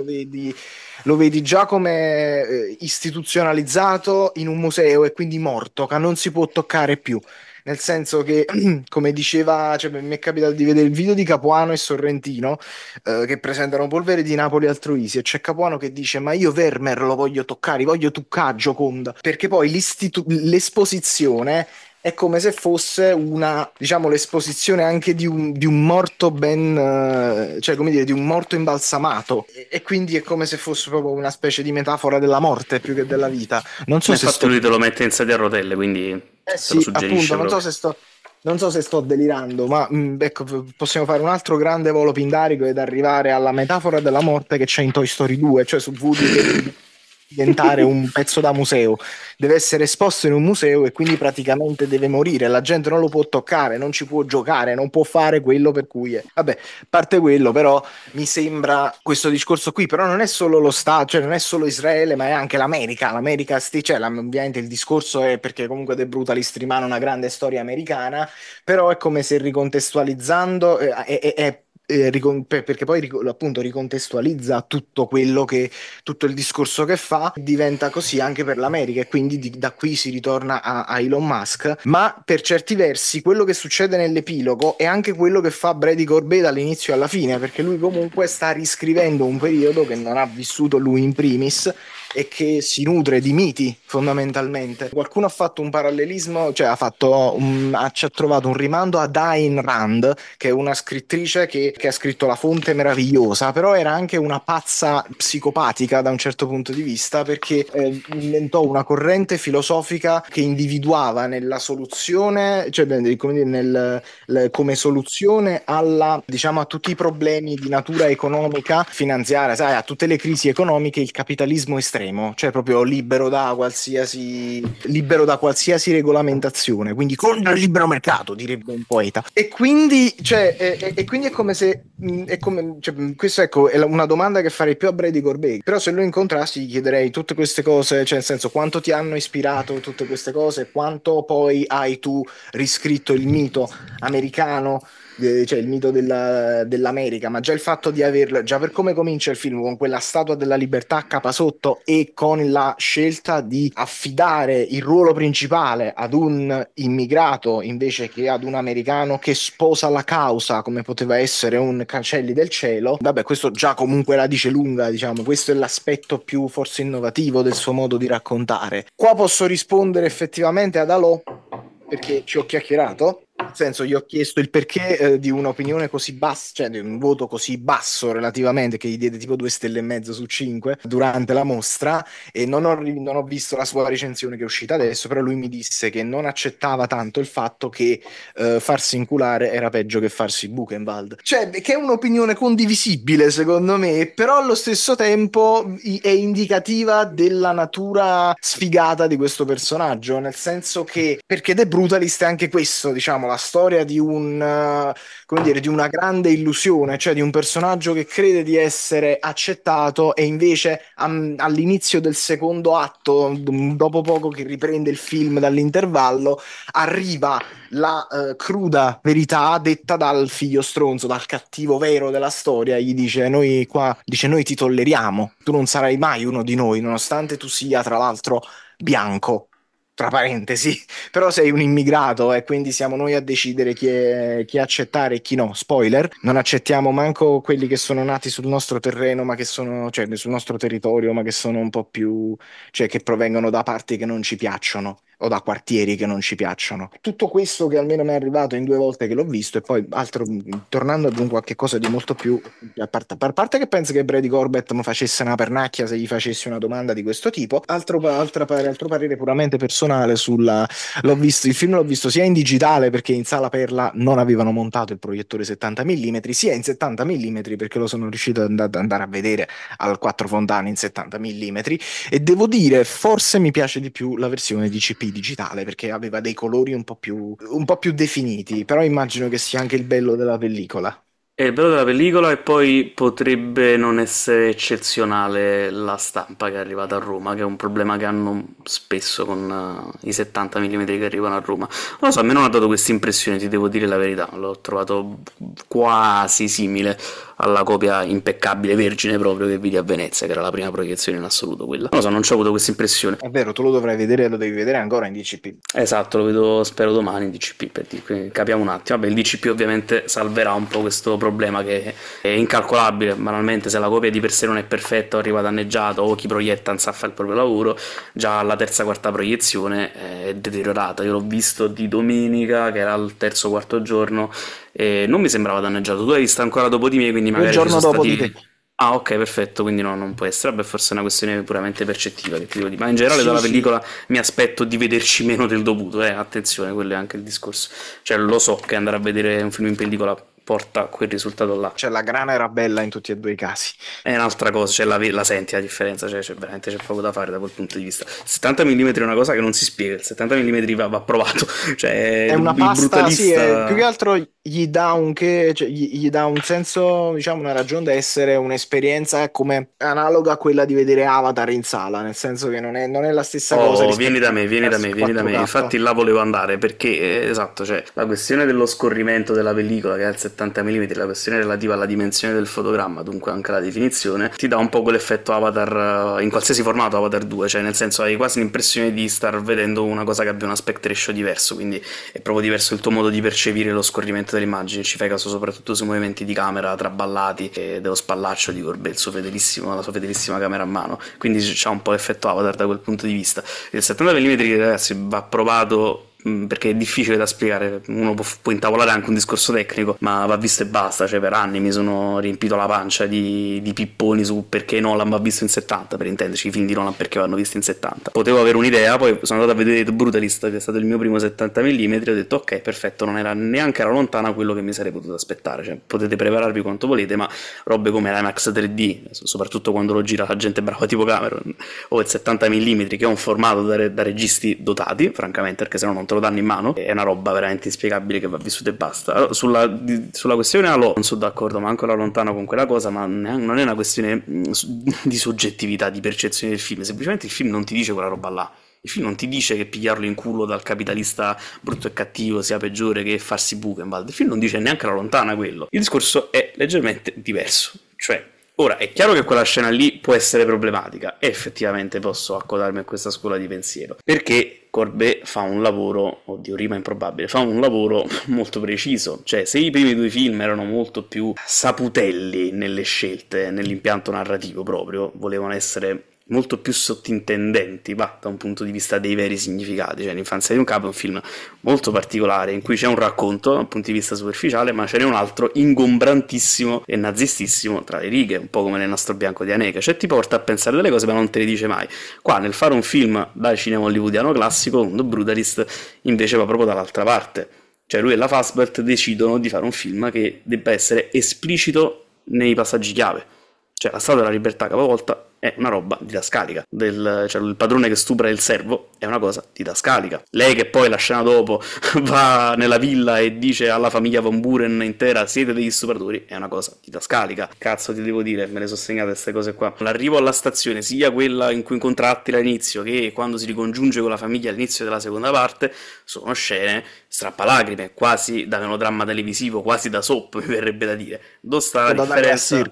lo vedi già come istituzionalizzato in un museo e quindi morto, che non si può toccare più. Nel senso che, come diceva, cioè, mi è capitato di vedere il video di Capuano e Sorrentino che presentano Polvere di Napoli al Troisi, e c'è Capuano che dice: ma io Vermeer lo voglio toccare, voglio toccare Gioconda, perché poi l'esposizione è come se fosse una, diciamo, l'esposizione anche di un morto ben, cioè come dire, di un morto imbalsamato, e quindi è come se fosse proprio una specie di metafora della morte più che della vita. Non so Ma se infatti sto... lui te lo mette in sedia a rotelle, quindi te lo Sì, suggerisce appunto, proprio. non so se sto delirando, ma ecco, possiamo fare un altro grande volo pindarico ed arrivare alla metafora della morte che c'è in Toy Story 2, cioè su Woody che deve diventare un pezzo da museo, deve essere esposto in un museo e quindi praticamente deve morire, la gente non lo può toccare, non ci può giocare, non può fare quello per cui è. Vabbè, a parte quello, però mi sembra questo discorso qui, però non è solo lo Stato, cioè non è solo Israele, ma è anche l'America. Cioè, ovviamente il discorso è perché comunque The Brutalist rimane una grande storia americana, però è come se ricontestualizzando, perché poi appunto ricontestualizza tutto quello che, tutto il discorso che fa, diventa così anche per l'America, e quindi da qui si ritorna a Elon Musk, ma per certi versi quello che succede nell'epilogo è anche quello che fa Brady Corbet dall'inizio alla fine, perché lui comunque sta riscrivendo un periodo che non ha vissuto lui in primis e che si nutre di miti fondamentalmente. Qualcuno ha fatto un parallelismo, cioè ci ha trovato un rimando a Ayn Rand, che è una scrittrice che ha scritto La Fonte Meravigliosa, però era anche una pazza psicopatica da un certo punto di vista, perché inventò una corrente filosofica che individuava nella soluzione, cioè come dire, come soluzione diciamo, a tutti i problemi di natura economica, finanziaria, sai, a tutte le crisi economiche, il capitalismo estremo, cioè proprio libero da qualsiasi regolamentazione, quindi contro il libero mercato, direbbe un poeta. E quindi, cioè, e quindi è come se, cioè, questo ecco, è una domanda che farei più a Brady Corbet, però se lo incontrassi gli chiederei tutte queste cose, cioè nel senso quanto ti hanno ispirato tutte queste cose, quanto poi hai tu riscritto il mito americano, cioè il mito dell'America, ma già il fatto di averlo, già per come comincia il film, con quella statua della libertà a capasotto e con la scelta di affidare il ruolo principale ad un immigrato invece che ad un americano che sposa la causa, come poteva essere un Cancelli del Cielo, vabbè, questo già comunque la dice lunga, diciamo, questo è l'aspetto più forse innovativo del suo modo di raccontare. Qua posso rispondere effettivamente ad Alò, perché ci ho chiacchierato, nel senso gli ho chiesto il perché di un'opinione così bassa, cioè di un voto così basso relativamente, che gli diede tipo 2 stelle e mezzo su 5 durante la mostra, e non ho visto la sua recensione che è uscita adesso, però lui mi disse che non accettava tanto il fatto che farsi inculare era peggio che farsi Buchenwald. Cioè, che è un'opinione condivisibile secondo me, però allo stesso tempo è indicativa della natura sfigata di questo personaggio, nel senso che, perché The Brutalist è anche questo, diciamo, diciamo, la storia di come dire, di una grande illusione, cioè di un personaggio che crede di essere accettato e invece all'inizio del secondo atto, dopo poco che riprende il film dall'intervallo, arriva la cruda verità detta dal figlio stronzo, dal cattivo vero della storia. Gli dice: Noi qua, dice, noi ti tolleriamo, tu non sarai mai uno di noi, nonostante tu sia, tra l'altro, bianco. Tra parentesi, però sei un immigrato e quindi siamo noi a decidere chi accettare e chi no. Spoiler, non accettiamo manco quelli che sono nati sul nostro terreno, ma che sono, cioè sul nostro territorio, ma che sono un po' più, cioè che provengono da parti che non ci piacciono o da quartieri che non ci piacciono. Tutto questo che almeno mi è arrivato in due volte che l'ho visto e poi altro, tornando ad un qualche cosa di molto più, a parte che penso che Brady Corbett mi facesse una pernacchia se gli facessi una domanda di questo tipo, altro parere puramente personale sulla, l'ho visto, il film l'ho visto sia in digitale perché in Sala Perla non avevano montato il proiettore 70 mm, sia in 70 mm perché lo sono riuscito ad andare a vedere al Quattro Fontane in 70 mm e devo dire, forse mi piace di più la versione DCP digitale perché aveva dei colori un po' più definiti, però immagino che sia anche il bello della pellicola. È il bello della pellicola e poi potrebbe non essere eccezionale la stampa che è arrivata a Roma, che è un problema che hanno spesso con i 70 mm che arrivano a Roma. Non lo so, a me non ha dato questa impressione, ti devo dire la verità, l'ho trovato quasi simile alla copia impeccabile, vergine proprio che vidi a Venezia, che era la prima proiezione in assoluto quella. Non lo so, non ci ho avuto questa impressione. È vero, tu lo dovrai vedere, lo devi vedere ancora in DCP. Esatto, lo vedo spero domani in DCP, quindi capiamo un attimo. Vabbè, il DCP ovviamente salverà un po' questo problema che è incalcolabile, banalmente se la copia di per sé non è perfetta o arriva danneggiata o chi proietta non sa fare il proprio lavoro, già alla terza quarta proiezione è deteriorata. Io l'ho visto di domenica, che era il terzo quarto giorno, e non mi sembrava danneggiato. Tu l'hai visto ancora dopo di me, quindi Il magari ci giorno sono dopo di te. stati... Ah, ok, perfetto, quindi no, non può essere. Vabbè, forse è una questione puramente percettiva che ti devo dire. Ma in generale Sì, dalla sì. pellicola mi aspetto di vederci meno del dovuto, attenzione, quello è anche il discorso. Cioè, lo so che andare a vedere un film in pellicola porta a quel risultato là. Cioè, la grana era bella in tutti e due i casi. È un'altra cosa, cioè la senti la differenza, cioè veramente c'è poco da fare da quel punto di vista. Il 70 mm è una cosa che non si spiega, il 70 mm va provato, cioè È una il pasta, sì, più che brutalista... altro gli dà un che, cioè, gli dà un senso, diciamo, una ragione d'essere, un'esperienza come analoga a quella di vedere Avatar in sala, nel senso che non è la stessa cosa Oh, rispetto vieni da me, vieni a da me, vieni da me. 4K. Infatti là volevo andare perché, esatto, cioè la questione dello scorrimento della pellicola che è al 70 mm, la questione relativa alla dimensione del fotogramma, dunque anche alla definizione, ti dà un po' quell'effetto Avatar in qualsiasi formato Avatar 2, cioè nel senso hai quasi l'impressione di star vedendo una cosa che abbia un aspect ratio diverso, quindi è proprio diverso il tuo modo di percepire lo scorrimento delle immagini, ci fai caso soprattutto sui movimenti di camera traballati e dello spallaccio di Corbett, la sua fedelissima camera a mano, quindi c'ha un po' l'effetto Avatar da quel punto di vista. Il 70 mm, ragazzi, va provato perché è difficile da spiegare, uno può intavolare anche un discorso tecnico, ma va visto e basta, cioè per anni mi sono riempito la pancia di pipponi su perché Nolan va visto in 70, per intenderci, i film di Nolan perché vanno visti in 70. Potevo avere un'idea, poi sono andato a vedere The Brutalist, che è stato il mio primo 70 mm, e ho detto ok, perfetto, non era neanche era lontana quello che mi sarei potuto aspettare, cioè potete prepararvi quanto volete, ma robe come l'IMAX 3D, soprattutto quando lo gira la gente brava tipo Cameron, o il 70 mm, che è un formato da registi dotati, francamente, perché se no non te lo danno in mano, è una roba veramente inspiegabile che va vissuta e basta. Allora, sulla questione Halo non sono d'accordo, ma anche la lontano con quella cosa, ma non è una questione di soggettività, di percezione del film, semplicemente il film non ti dice quella roba là. Il film non ti dice che pigliarlo in culo dal capitalista brutto e cattivo sia peggiore che farsi Buchenwald. Il film non dice neanche la lontana quello. Il discorso è leggermente diverso. Cioè, ora, è chiaro che quella scena lì può essere problematica, e effettivamente posso accodarmi a questa scuola di pensiero, perché Corbet fa un lavoro, oddio, rima improbabile, fa un lavoro molto preciso, cioè se i primi due film erano molto più saputelli nelle scelte, nell'impianto narrativo proprio, volevano essere molto più sottintendenti, va, da un punto di vista dei veri significati, cioè L'infanzia di un capo è un film molto particolare in cui c'è un racconto da un punto di vista superficiale, ma ce n'è un altro ingombrantissimo e nazistissimo tra le righe, un po' come nel Nastro bianco di Haneke, cioè ti porta a pensare delle cose ma non te le dice mai. Qua nel fare un film da cinema hollywoodiano classico, The Brutalist invece va proprio dall'altra parte, cioè lui e la Fassbender decidono di fare un film che debba essere esplicito nei passaggi chiave. Cioè, la Statua della Libertà capovolta è una roba didascalica. Cioè, il padrone che stupra il servo è una cosa didascalica. Lei che poi la scena dopo va nella villa e dice alla famiglia Von Buren intera siete degli stupratori, è una cosa didascalica. Cazzo ti devo dire, me le sono segnate queste cose qua. L'arrivo alla stazione, sia quella in cui incontra Attila all'inizio che quando si ricongiunge con la famiglia all'inizio della seconda parte, sono scene strappalacrime, quasi da melodramma televisivo, quasi da soap, mi verrebbe da dire. Dove sta la differenza?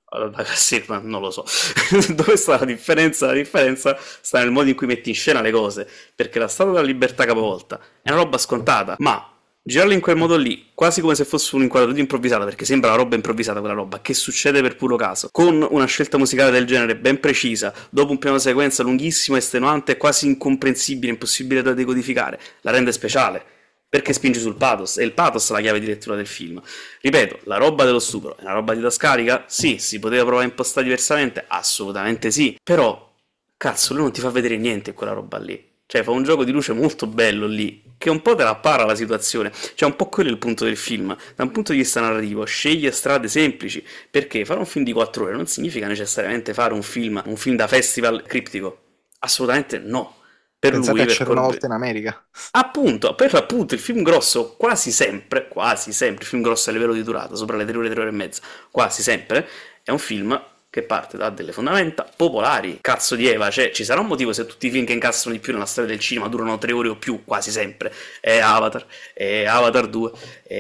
Sì, ma non lo so. Dove sta la differenza? La differenza sta nel modo in cui metti in scena le cose, perché la Statua della Libertà capovolta è una roba scontata, ma girarla in quel modo lì, quasi come se fosse un'inquadratura improvvisata, perché sembra una roba improvvisata quella roba, che succede per puro caso, con una scelta musicale del genere ben precisa, dopo un piano sequenza lunghissimo, estenuante, quasi incomprensibile, impossibile da decodificare, la rende speciale. Perché spinge sul pathos, e il pathos è la chiave di lettura del film. Ripeto, la roba dello stupro è una roba didascalica? Sì. Si poteva provare a impostare diversamente? Assolutamente sì. Però, cazzo, lui non ti fa vedere niente in quella roba lì. Cioè, fa un gioco di luce molto bello lì, che un po' te la para la situazione. Cioè, un po' quello è il punto del film. Da un punto di vista narrativo, sceglie strade semplici, perché fare un film di 4 ore non significa necessariamente fare un film da festival criptico. Assolutamente no. Per Pensate lui, a per C'era una Corbett. volta in America. Appunto, per l'appunto, il film grosso quasi sempre, il film grosso a livello di durata, sopra le 3 ore e mezza, quasi sempre, è un film che parte da delle fondamenta popolari. Cazzo di Eva, cioè ci sarà un motivo se tutti i film che incassano di più nella storia del cinema durano 3 ore o più, quasi sempre. È Avatar 2,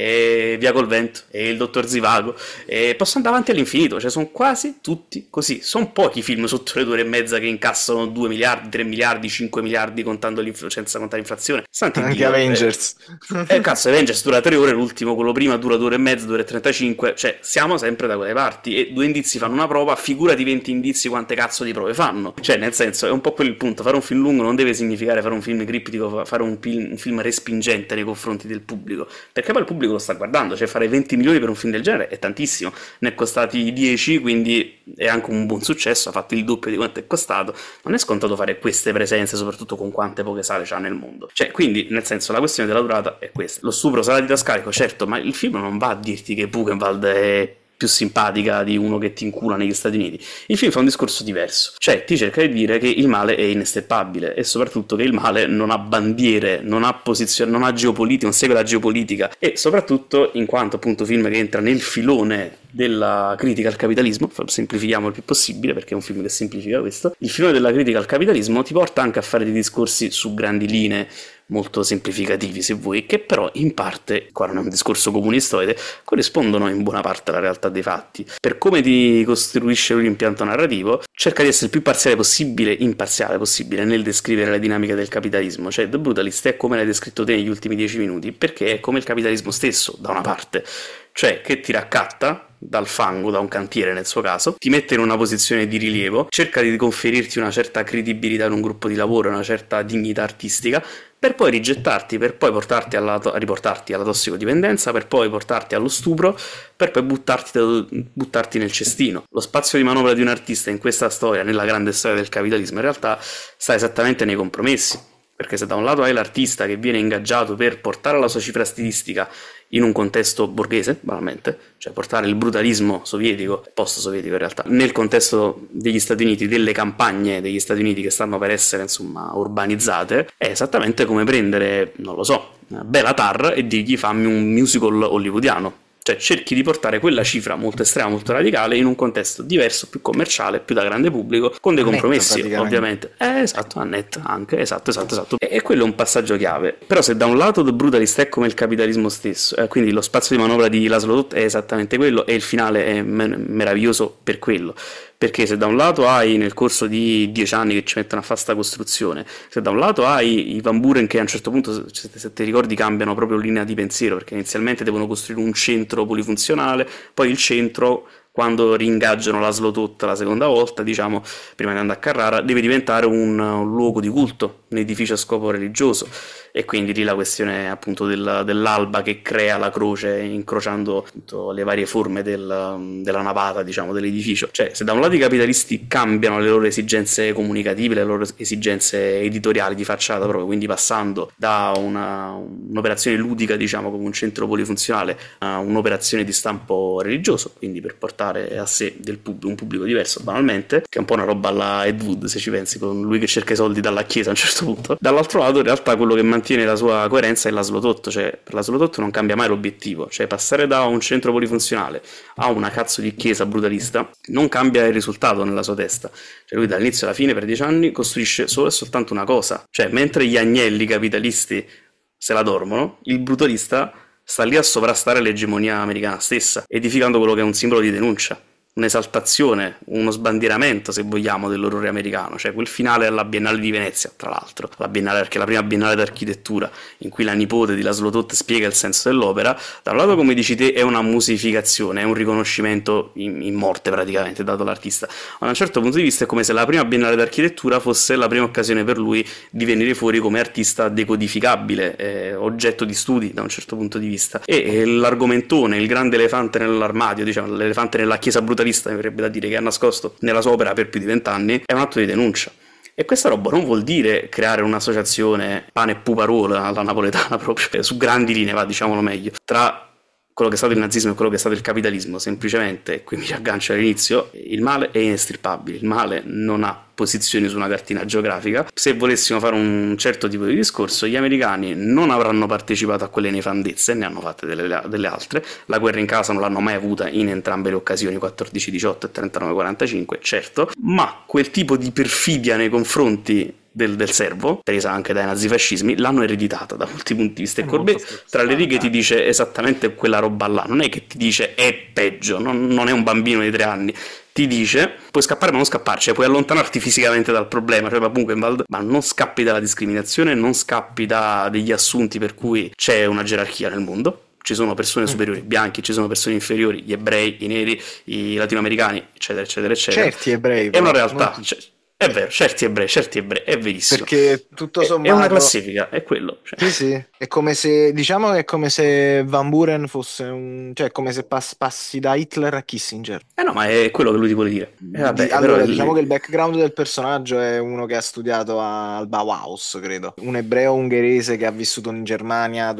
è Via col vento, è Il Dottor Zivago, e posso andare avanti all'infinito, cioè sono quasi tutti così. Sono pochi film sotto le 2 ore e mezza che incassano 2 miliardi, 3 miliardi, 5 miliardi contando senza contare l'inflazione. Santi Anche Dio, Avengers. cazzo, Avengers dura 3 ore, l'ultimo, quello prima, dura 2 ore e mezza, 2 ore e 35, cioè siamo sempre da quelle parti, e 2 indizi fanno una prova, figurati 20 indizi quante cazzo di prove fanno. Cioè, nel senso, è un po' quel punto, fare un film lungo non deve significare fare un film criptico, fare un film respingente nei confronti del pubblico, perché poi il pubblico lo sta guardando, cioè fare 20 milioni per un film del genere è tantissimo, ne è costati 10, quindi è anche un buon successo, ha fatto il doppio di quanto è costato, non è scontato fare queste presenze, soprattutto con quante poche sale c'ha nel mondo. Cioè, quindi, nel senso, la questione della durata è questa. Lo stupro sarà didascalico, certo, ma il film non va a dirti che Buchenwald è più simpatica di uno che ti incula negli Stati Uniti. Il film fa un discorso diverso, cioè ti cerca di dire che il male è inesteppabile e soprattutto che il male non ha bandiere, non ha posizione, non ha geopolitica, non segue la geopolitica, e soprattutto in quanto appunto film che entra nel filone della critica al capitalismo, semplifichiamo il più possibile perché è un film che semplifica questo, il filone della critica al capitalismo ti porta anche a fare dei discorsi su grandi linee molto semplificativi se vuoi, che però in parte, qua non è un discorso comunistoide, corrispondono in buona parte alla realtà dei fatti. Per come ti costruisce l'impianto narrativo, cerca di essere il più imparziale possibile nel descrivere le dinamiche del capitalismo. Cioè The Brutalist è come l'hai descritto te negli ultimi 10 minuti, perché è come il capitalismo stesso, da una parte, cioè che ti raccatta dal fango, da un cantiere nel suo caso, ti mette in una posizione di rilievo, cerca di conferirti una certa credibilità in un gruppo di lavoro, una certa dignità artistica, per poi rigettarti, per poi riportarti alla tossicodipendenza, per poi portarti allo stupro, per poi buttarti nel cestino. Lo spazio di manovra di un artista in questa storia, nella grande storia del capitalismo, in realtà sta esattamente nei compromessi, perché se da un lato hai l'artista che viene ingaggiato per portare la sua cifra stilistica in un contesto borghese, banalmente, cioè portare il brutalismo sovietico, post-sovietico in realtà, nel contesto degli Stati Uniti, delle campagne degli Stati Uniti che stanno per essere, insomma, urbanizzate, è esattamente come prendere, non lo so, Bela Tarr e dirgli fammi un musical hollywoodiano. Cioè cerchi di portare quella cifra molto estrema, molto radicale in un contesto diverso, più commerciale, più da grande pubblico, con dei compromessi, ovviamente. Esatto, a net anche, esatto. E quello è un passaggio chiave. Però se da un lato The Brutalist è come il capitalismo stesso, quindi lo spazio di manovra di Laszlo Toth è esattamente quello, e il finale è meraviglioso per quello. Perché se da un lato hai nel corso di 10 anni che ci mettono a fare sta costruzione, se da un lato hai i Van Buren che a un certo punto, se ti ricordi, cambiano proprio linea di pensiero, perché inizialmente devono costruire un centro polifunzionale, poi il centro, quando ringaggiano Laszlo Toth la seconda volta, diciamo, prima di andare a Carrara, deve diventare un luogo di culto, un edificio a scopo religioso. e quindi lì la questione appunto dell'alba che crea la croce incrociando appunto le varie forme della navata, diciamo, dell'edificio. Cioè, se da un lato i capitalisti cambiano le loro esigenze comunicative, le loro esigenze editoriali di facciata proprio, quindi passando da un'operazione ludica, diciamo, come un centro polifunzionale, a un'operazione di stampo religioso, quindi per portare a sé un pubblico diverso, banalmente, che è un po' una roba alla Ed Wood, se ci pensi, con lui che cerca i soldi dalla chiesa a un certo punto. Dall'altro lato, in realtà, quello che mantiene la sua coerenza è l'Aslo Tot, cioè per l'Aslo Tot non cambia mai l'obiettivo, cioè passare da un centro polifunzionale a una cazzo di chiesa brutalista non cambia il risultato nella sua testa. Cioè lui dall'inizio alla fine per 10 anni costruisce solo e soltanto una cosa, cioè mentre gli agnelli capitalisti se la dormono, il brutalista sta lì a sovrastare l'egemonia americana stessa, edificando quello che è un simbolo di denuncia, un'esaltazione, uno sbandieramento, se vogliamo, dell'orrore americano, cioè quel finale alla Biennale di Venezia, tra l'altro, la Biennale, perché è la prima Biennale d'architettura, in cui la nipote di Laszlo Toth spiega il senso dell'opera. Da un lato, come dici te, è una musificazione, è un riconoscimento in morte praticamente dato l'artista, ma da un certo punto di vista è come se la prima Biennale d'architettura fosse la prima occasione per lui di venire fuori come artista decodificabile, oggetto di studi da un certo punto di vista, e l'argomentone, il grande elefante nell'armadio, diciamo l'elefante nella chiesa brutalista, mi verrebbe da dire, che ha nascosto nella sua opera per più di 20 anni, è un atto di denuncia. E questa roba non vuol dire creare un'associazione pane e puparola alla napoletana proprio, su grandi linee, va, diciamolo meglio, tra quello che è stato il nazismo e quello che è stato il capitalismo. Semplicemente, qui mi riaggancio all'inizio, il male è inestirpabile, il male non ha posizioni su una cartina geografica. Se volessimo fare un certo tipo di discorso, gli americani non avranno partecipato a quelle nefandezze, ne hanno fatte delle altre, la guerra in casa non l'hanno mai avuta in entrambe le occasioni, 14-18 e 39-45, certo, ma quel tipo di perfidia nei confronti del servo, presa anche dai nazifascismi, l'hanno ereditata da molti punti di vista, e Courbet tra le righe ti dice esattamente quella roba là, non è che ti dice è peggio, non è un bambino di 3 anni, ti dice puoi scappare ma non scapparci, cioè puoi allontanarti fisicamente dal problema, cioè Buchenwald, ma non scappi dalla discriminazione, non scappi da degli assunti per cui c'è una gerarchia nel mondo. Ci sono persone superiori, bianchi, ci sono persone inferiori, gli ebrei, i neri, i latinoamericani, eccetera, eccetera, eccetera. Certi ebrei, È una però, realtà, è vero, certi ebrei, è verissimo. perché tutto È una sommato, classifica, è quello. Cioè. sì, sì, è come se, diciamo che è come se Van Buren fosse cioè è come se passi da Hitler a Kissinger. No, ma è quello che lui ti vuole dire. Vabbè, però Allora, diciamo che il background del personaggio è uno che ha studiato al Bauhaus, credo. Un ebreo ungherese che ha vissuto in Germania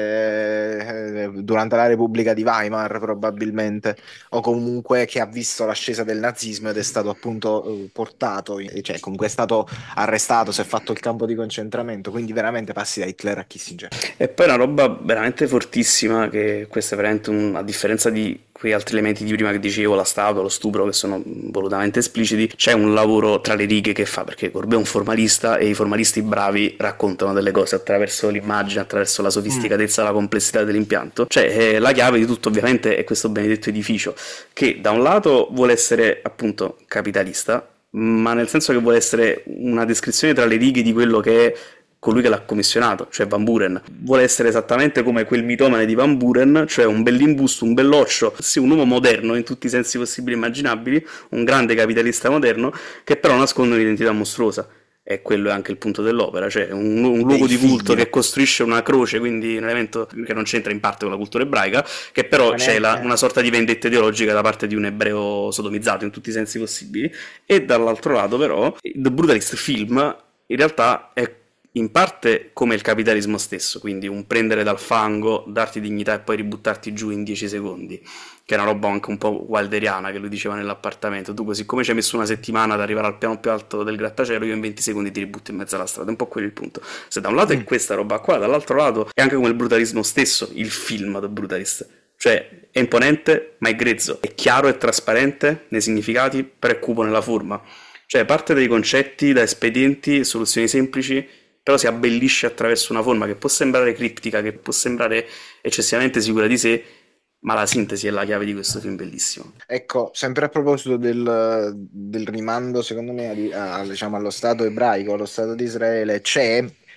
durante la Repubblica di Weimar, probabilmente, o comunque che ha visto l'ascesa del nazismo ed è stato appunto portato, cioè comunque è stato arrestato, si è fatto il campo di concentramento, quindi veramente passi da Hitler a Kissinger. E poi una roba veramente fortissima, che questa è veramente a differenza di quei altri elementi di prima che dicevo, la statua, lo stupro, che sono volutamente espliciti, c'è un lavoro tra le righe che fa, perché Courbet è un formalista e i formalisti bravi raccontano delle cose attraverso l'immagine, attraverso la sofisticatezza, la complessità dell'impianto. Cioè la chiave di tutto ovviamente è questo benedetto edificio, che da un lato vuole essere appunto capitalista, ma nel senso che vuole essere una descrizione tra le righe di quello che è colui che l'ha commissionato, cioè Van Buren. Vuole essere esattamente come quel mitomane di Van Buren, cioè un bell'imbusto, un belloccio, sì, un uomo moderno in tutti i sensi possibili e immaginabili, un grande capitalista moderno, che però nasconde un'identità mostruosa. E quello è anche il punto dell'opera, cioè un luogo di culto che costruisce una croce, quindi un elemento che non c'entra in parte con la cultura ebraica, che però c'è una sorta di vendetta ideologica da parte di un ebreo sodomizzato in tutti i sensi possibili. E dall'altro lato però The Brutalist Film in realtà è in parte come il capitalismo stesso, quindi un prendere dal fango, darti dignità e poi ributtarti giù in 10 secondi, che è una roba anche un po' wilderiana, che lui diceva nell'appartamento. Tu, così come ci hai messo una settimana ad arrivare al piano più alto del grattacielo, io in 20 secondi ti ributto in mezzo alla strada. È un po' quello il punto. Se da un lato è questa roba qua, dall'altro lato è anche come il brutalismo stesso, il film The Brutalist. Cioè è imponente ma è grezzo, è chiaro e trasparente nei significati, però è cupo nella forma. Cioè parte dai concetti, da espedienti e soluzioni semplici, però si abbellisce attraverso una forma che può sembrare criptica, che può sembrare eccessivamente sicura di sé, ma la sintesi è la chiave di questo film bellissimo. Ecco, sempre a proposito del rimando, secondo me, diciamo, allo Stato ebraico, allo Stato di Israele, c'è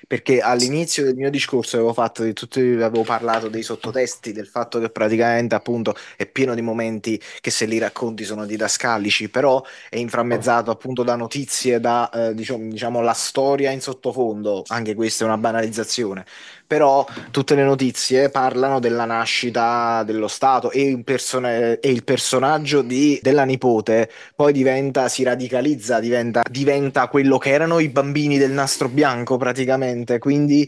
perché all'inizio del mio discorso avevo parlato dei sottotesti, del fatto che praticamente appunto è pieno di momenti che se li racconti sono didascalici, però è inframmezzato appunto da notizie, da diciamo, la storia in sottofondo, anche questa è una banalizzazione, però tutte le notizie parlano della nascita dello Stato e il personaggio della nipote poi si radicalizza, diventa quello che erano i bambini del nastro bianco praticamente, quindi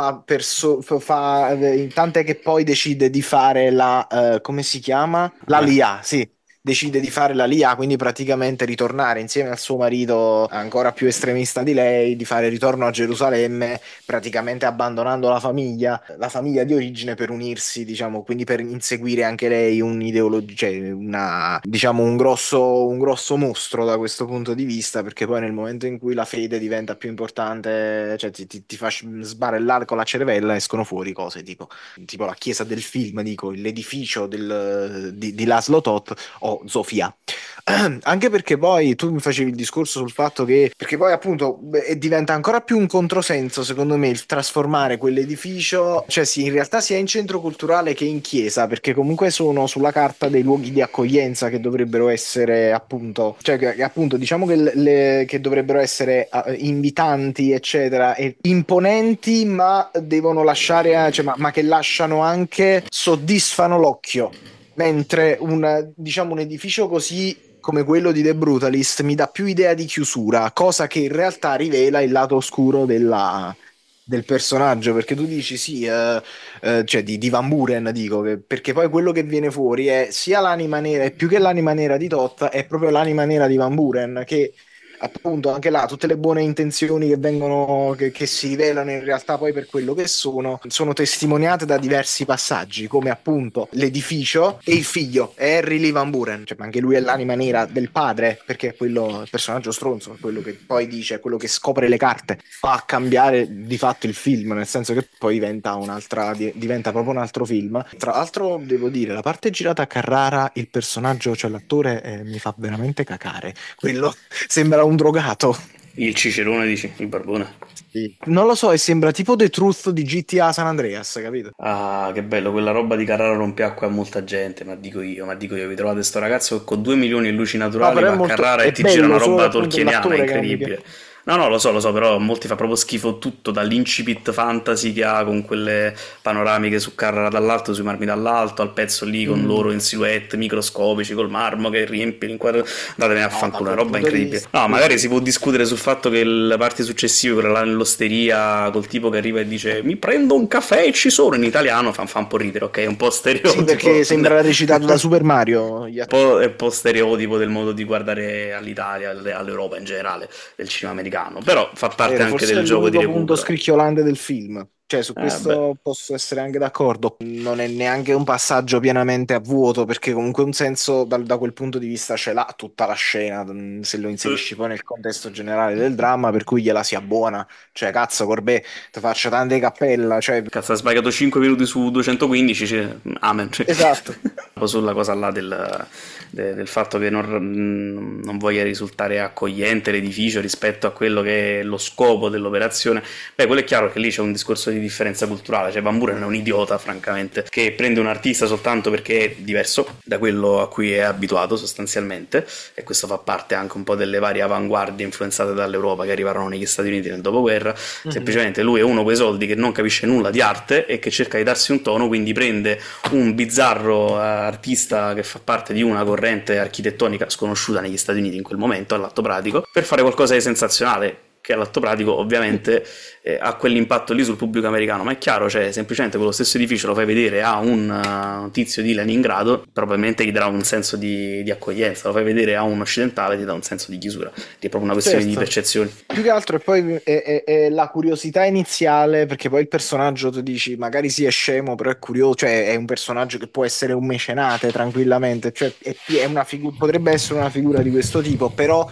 tant'è che poi decide di fare come si chiama? La Eh. LIA, sì. Decide di fare la LIA, quindi praticamente ritornare insieme al suo marito ancora più estremista di lei, di fare ritorno a Gerusalemme, praticamente abbandonando la famiglia di origine per unirsi, diciamo, quindi per inseguire anche lei un'ideologia, cioè diciamo un grosso mostro da questo punto di vista, perché poi nel momento in cui la fede diventa più importante, cioè ti fa sbarellare con la cervella, escono fuori cose tipo la chiesa del film, dico, l'edificio di Laszlo Toth o Zofia. Anche perché poi tu mi facevi il discorso sul fatto che, perché poi appunto diventa ancora più un controsenso, secondo me, il trasformare quell'edificio, cioè sì, in realtà sia in centro culturale che in chiesa, perché comunque sono sulla carta dei luoghi di accoglienza che dovrebbero essere appunto, cioè che appunto diciamo che dovrebbero essere invitanti, eccetera, e imponenti, ma devono lasciare, cioè, ma che lasciano anche, soddisfano l'occhio. Mentre diciamo, un edificio così come quello di The Brutalist mi dà più idea di chiusura, cosa che in realtà rivela il lato oscuro del personaggio, perché tu dici sì, cioè di Van Buren dico, perché poi quello che viene fuori è sia l'anima nera, e più che l'anima nera di Toth, è proprio l'anima nera di Van Buren, che appunto anche là tutte le buone intenzioni che vengono, che si rivelano in realtà poi per quello che sono testimoniate da diversi passaggi, come appunto l'edificio e il figlio, è Harry Lee Van Buren, cioè, ma anche lui è l'anima nera del padre, perché è quello, il personaggio stronzo, è quello che poi dice, è quello che scopre le carte, fa cambiare di fatto il film, nel senso che poi diventa proprio un altro film. Tra l'altro devo dire, la parte girata a Carrara, il personaggio, cioè l'attore, mi fa veramente cacare, quello sembra un drogato. Il Cicerone, dici, il barbone. Sì. Non lo so, e sembra tipo The Truth di GTA San Andreas, capito? Ah, che bello, quella roba di Carrara rompiacque a molta gente, ma dico io, vi trovate sto ragazzo che con 2 milioni di luci No, naturali però va a Carrara e è ti gira una bello solo roba appunto tolkieniana, l'attore che non mi piace. incredibile. No, no, lo so, però a molti fa proprio schifo tutto, dall'incipit fantasy che ha con quelle panoramiche su Carrara dall'alto, sui marmi dall'alto, al pezzo lì con Mm. loro in silhouette microscopici, col marmo che riempie l'inquadro. Datemi a No, da fanculo, una quel roba punto di incredibile. vista, No, sì, magari sì. si può discutere sul fatto che le parti successive, quella là nell'osteria, col tipo che arriva e dice mi prendo un caffè e ci sono, in italiano fa un po' ridere, ok? È un po' Sì, perché stereotipo. sembra recitato da Super Mario. È un po' stereotipo del modo di guardare all'Italia, all'Europa in generale, del cinema americano, però fa parte Vero, anche forse è del gioco di l'unico punto recupero. scricchiolante del film. Cioè, su Beh. questo posso essere anche d'accordo. Non è neanche un passaggio pienamente a vuoto, perché comunque un senso da quel punto di vista ce l'ha tutta la scena, se lo inserisci poi nel contesto generale del dramma, per cui gliela sia buona. Cioè, cazzo, Corbè, ti faccio tante cappella. Cioè, Cazzo, ha sbagliato 5 minuti su 215, amen. Cioè, esatto. sulla cosa là del fatto che non voglia risultare accogliente l'edificio rispetto a quello che è lo scopo dell'operazione. Beh, quello è chiaro che lì c'è un discorso di differenza culturale, cioè Van Buren è un idiota, francamente, che prende un artista soltanto perché è diverso da quello a cui è abituato sostanzialmente, e questo fa parte anche un po' delle varie avanguardie influenzate dall'Europa che arrivarono negli Stati Uniti nel dopoguerra. Mhm. Semplicemente lui è uno quei soldi che non capisce nulla di arte e che cerca di darsi un tono, quindi prende un bizzarro artista che fa parte di una corrente architettonica sconosciuta negli Stati Uniti in quel momento, all'atto pratico, per fare qualcosa di sensazionale, che all'atto pratico ovviamente ha quell'impatto lì sul pubblico americano, ma è chiaro, cioè semplicemente quello stesso edificio lo fai vedere a un tizio di Leningrado, probabilmente gli darà un senso di accoglienza, lo fai vedere a un occidentale, ti dà un senso di chiusura, è proprio una questione di Certo. percezioni. Più che altro, e poi è la curiosità iniziale, perché poi il personaggio, tu dici, magari sì è scemo, però è curioso, cioè è un personaggio che può essere un mecenate tranquillamente, cioè potrebbe essere una figura di questo tipo, però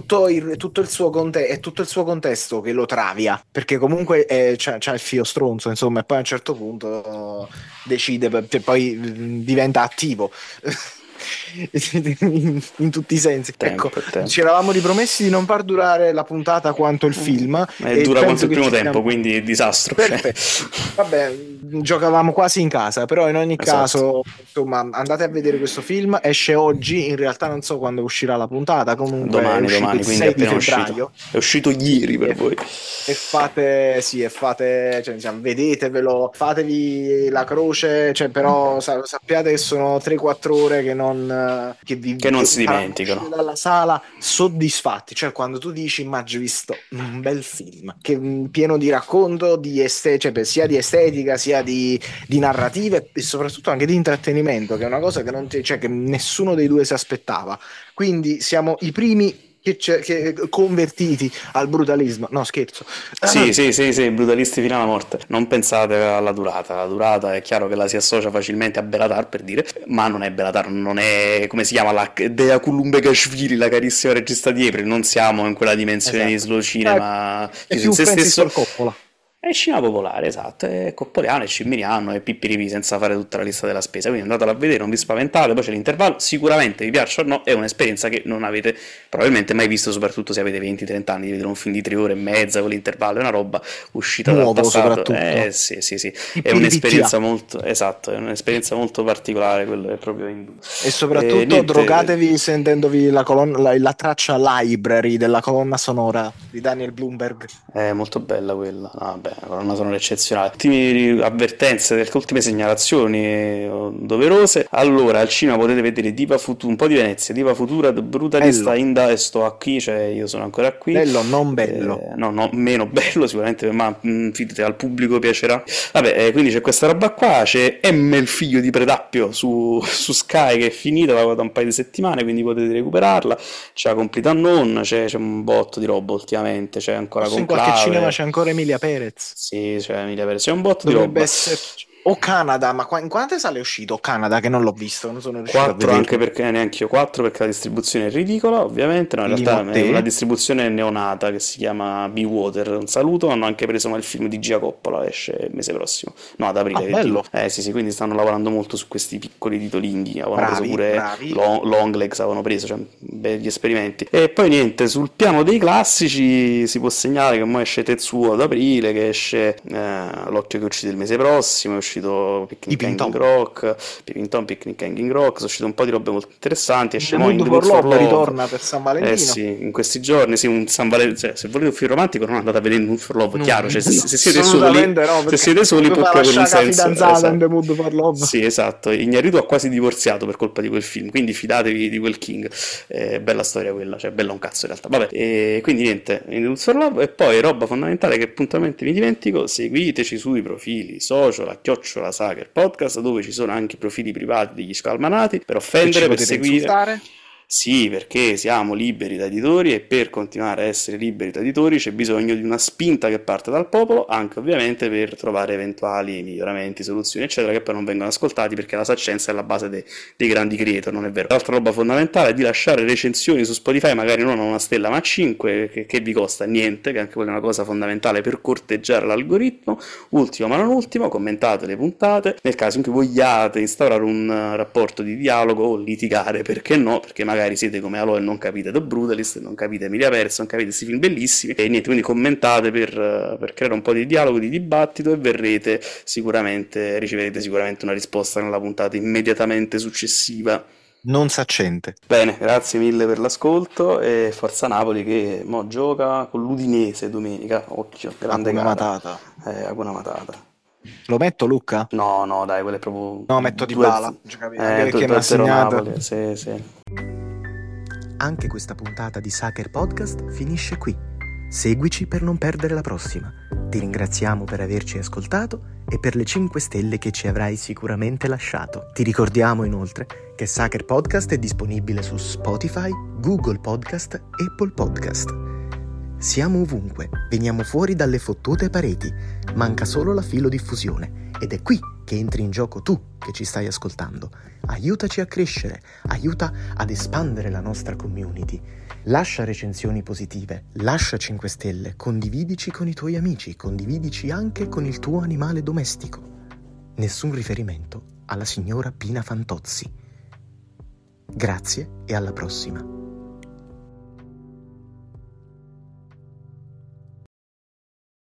è tutto il suo contesto che lo travia, perché comunque c'ha il fio stronzo, insomma, e poi a un certo punto decide, cioè poi diventa attivo. in tutti i sensi. Tempo, Ecco, tempo. ci eravamo ripromessi di non far durare la puntata quanto il film. E Dura quanto penso il che primo ci tempo, siamo. quindi è disastro. Perfetto. Vabbè, giocavamo quasi in casa, però in ogni Esatto. caso, insomma, andate a vedere questo film. Esce oggi, in realtà non so quando uscirà la puntata, comunque è Domani, uscito il quindi 6 di appena febbraio. uscito. È uscito ieri per voi. E fate, cioè, diciamo, vedetevelo, fatevi la croce, cioè, però sappiate che sono 3-4 ore Che non si faranno uscire dimenticano. dalla sala soddisfatti, cioè quando tu dici ma ho visto un bel film, pieno di racconto, cioè, sia di estetica, sia di narrative e soprattutto anche di intrattenimento, che è una cosa che, cioè, che nessuno dei due si aspettava. Quindi siamo i primi che convertiti al brutalismo. No, scherzo. Sì, brutalisti fino alla morte. Non pensate alla durata. La durata è chiaro che la si associa facilmente a Belatar, per dire, ma non è Belatar, non è, come si chiama, la Dea Kulumbekashvili, la carissima regista di April. Non siamo in quella dimensione di slow cinema È chiuso in più se Francis stesso. Ford Coppola. È cinema popolare, esatto, è coppoleano, è cimminiano, è pippiripi senza fare tutta la lista della spesa, quindi andatela a vedere, non vi spaventate, poi c'è l'intervallo, sicuramente vi piace o no, è un'esperienza che non avete probabilmente mai visto, soprattutto se avete 20-30 anni, di vedere un film di 3 ore e mezza con l'intervallo, è una roba uscita Nuovo, dal passato, soprattutto. sì, è un'esperienza molto, esatto, è un'esperienza molto particolare, quello è proprio in... E soprattutto drogatevi sentendovi la traccia library della colonna sonora di Daniel Bloomberg. È molto bella quella, vabbè, la colonna sonora eccezionale. Ultime avvertenze, ultime segnalazioni doverose. Allora, al cinema potete vedere Diva Futura, un po' di Venezia, Diva Futura, Brutalista, Bello. Inda e sto a qui, cioè io sono ancora qui. Bello, non bello. No, meno bello sicuramente, ma fidate, al pubblico piacerà. Vabbè, quindi c'è questa roba qua, c'è M il figlio di Predappio su Sky che è finita, va da un paio di settimane, quindi potete recuperarla. C'è la Complete Unknown, c'è un botto di roba ultimamente, c'è ancora Forse in Conclave. qualche cinema c'è ancora Emilia Perez. Sì, c'è Emilia Perez, c'è un botto Dovrebbe di roba. esserci. O Canada, ma in quante sale è uscito Canada che non l'ho visto, non sono riuscito a 4 vedere. anche perché neanche io 4 perché la distribuzione è ridicola, ovviamente, no, in realtà è una distribuzione neonata che si chiama Be Water. Un saluto, hanno anche preso il film di Gia Coppola, esce il mese prossimo, no, ad aprile, bello. sì, quindi stanno lavorando molto su questi piccoli titolinghi, avevano preso pure bravi. Longlegs, avevano preso, cioè begli esperimenti. E poi niente, sul piano dei classici si può segnalare che mo esce Tetsuo ad aprile, che esce L'occhio che uccide il mese prossimo, è uscito Picnic Hanging Rock, Picnic Hanging Rock, sono uscite un po' di robe molto interessanti. Esce The Mood for Love ritorna per San Valentino. Sì, in questi giorni, sì, un San Valentino, cioè, se volete un film romantico non andate a vedere Mood for Love, chiaro, cioè, se siete soli, no, se siete soli può avere un senso. Fidanzata in The Mood for Love. Sì, esatto, Iñárritu ha quasi divorziato per colpa di quel film, quindi fidatevi di quel King. Bella storia quella, cioè bella un cazzo in realtà. Vabbè, e quindi niente, in The Mood for Love. E poi roba fondamentale che puntualmente mi dimentico, seguiteci sui profili social @ Saker Podcast, dove ci sono anche i profili privati degli scalmanati per offendere, per seguire. Insultare. Sì, perché siamo liberi da editori e per continuare a essere liberi da editori c'è bisogno di una spinta che parte dal popolo, anche ovviamente per trovare eventuali miglioramenti, soluzioni, eccetera, che poi non vengono ascoltati perché la saccenza è la base dei grandi creator, non è vero? L'altra roba fondamentale è di lasciare recensioni su Spotify, magari non a una stella ma a 5, che vi costa niente, che anche quella è una cosa fondamentale per corteggiare l'algoritmo. Ultimo ma non ultimo, commentate le puntate, nel caso in cui vogliate instaurare un rapporto di dialogo o litigare, perché no, perché magari siete come Aloe e non capite The Brutalist, non capite Emilia Perez, non capite questi film bellissimi e niente, quindi commentate per creare un po' di dialogo, di dibattito e riceverete sicuramente una risposta nella puntata immediatamente successiva. Non s'accende. Bene, grazie mille per l'ascolto e Forza Napoli che mo gioca con l'Udinese domenica, occhio, grande Hakuna gara. Matata. Hakuna Matata. Lo metto, Luca? No, dai, quello è proprio... No, metto Dybala. Che mi ha 2-0 segnato. Napoli, sì. Anche questa puntata di Saker Podcast finisce qui. Seguici per non perdere la prossima. Ti ringraziamo per averci ascoltato e per le 5 stelle che ci avrai sicuramente lasciato. Ti ricordiamo inoltre che Saker Podcast è disponibile su Spotify, Google Podcast, Apple Podcast. Siamo ovunque, veniamo fuori dalle fottute pareti, manca solo la filodiffusione ed è qui che entri in gioco tu che ci stai ascoltando. Aiutaci a crescere, aiuta ad espandere la nostra community. Lascia recensioni positive, lascia 5 stelle, condividici con i tuoi amici, condividici anche con il tuo animale domestico. Nessun riferimento alla signora Pina Fantozzi. Grazie e alla prossima.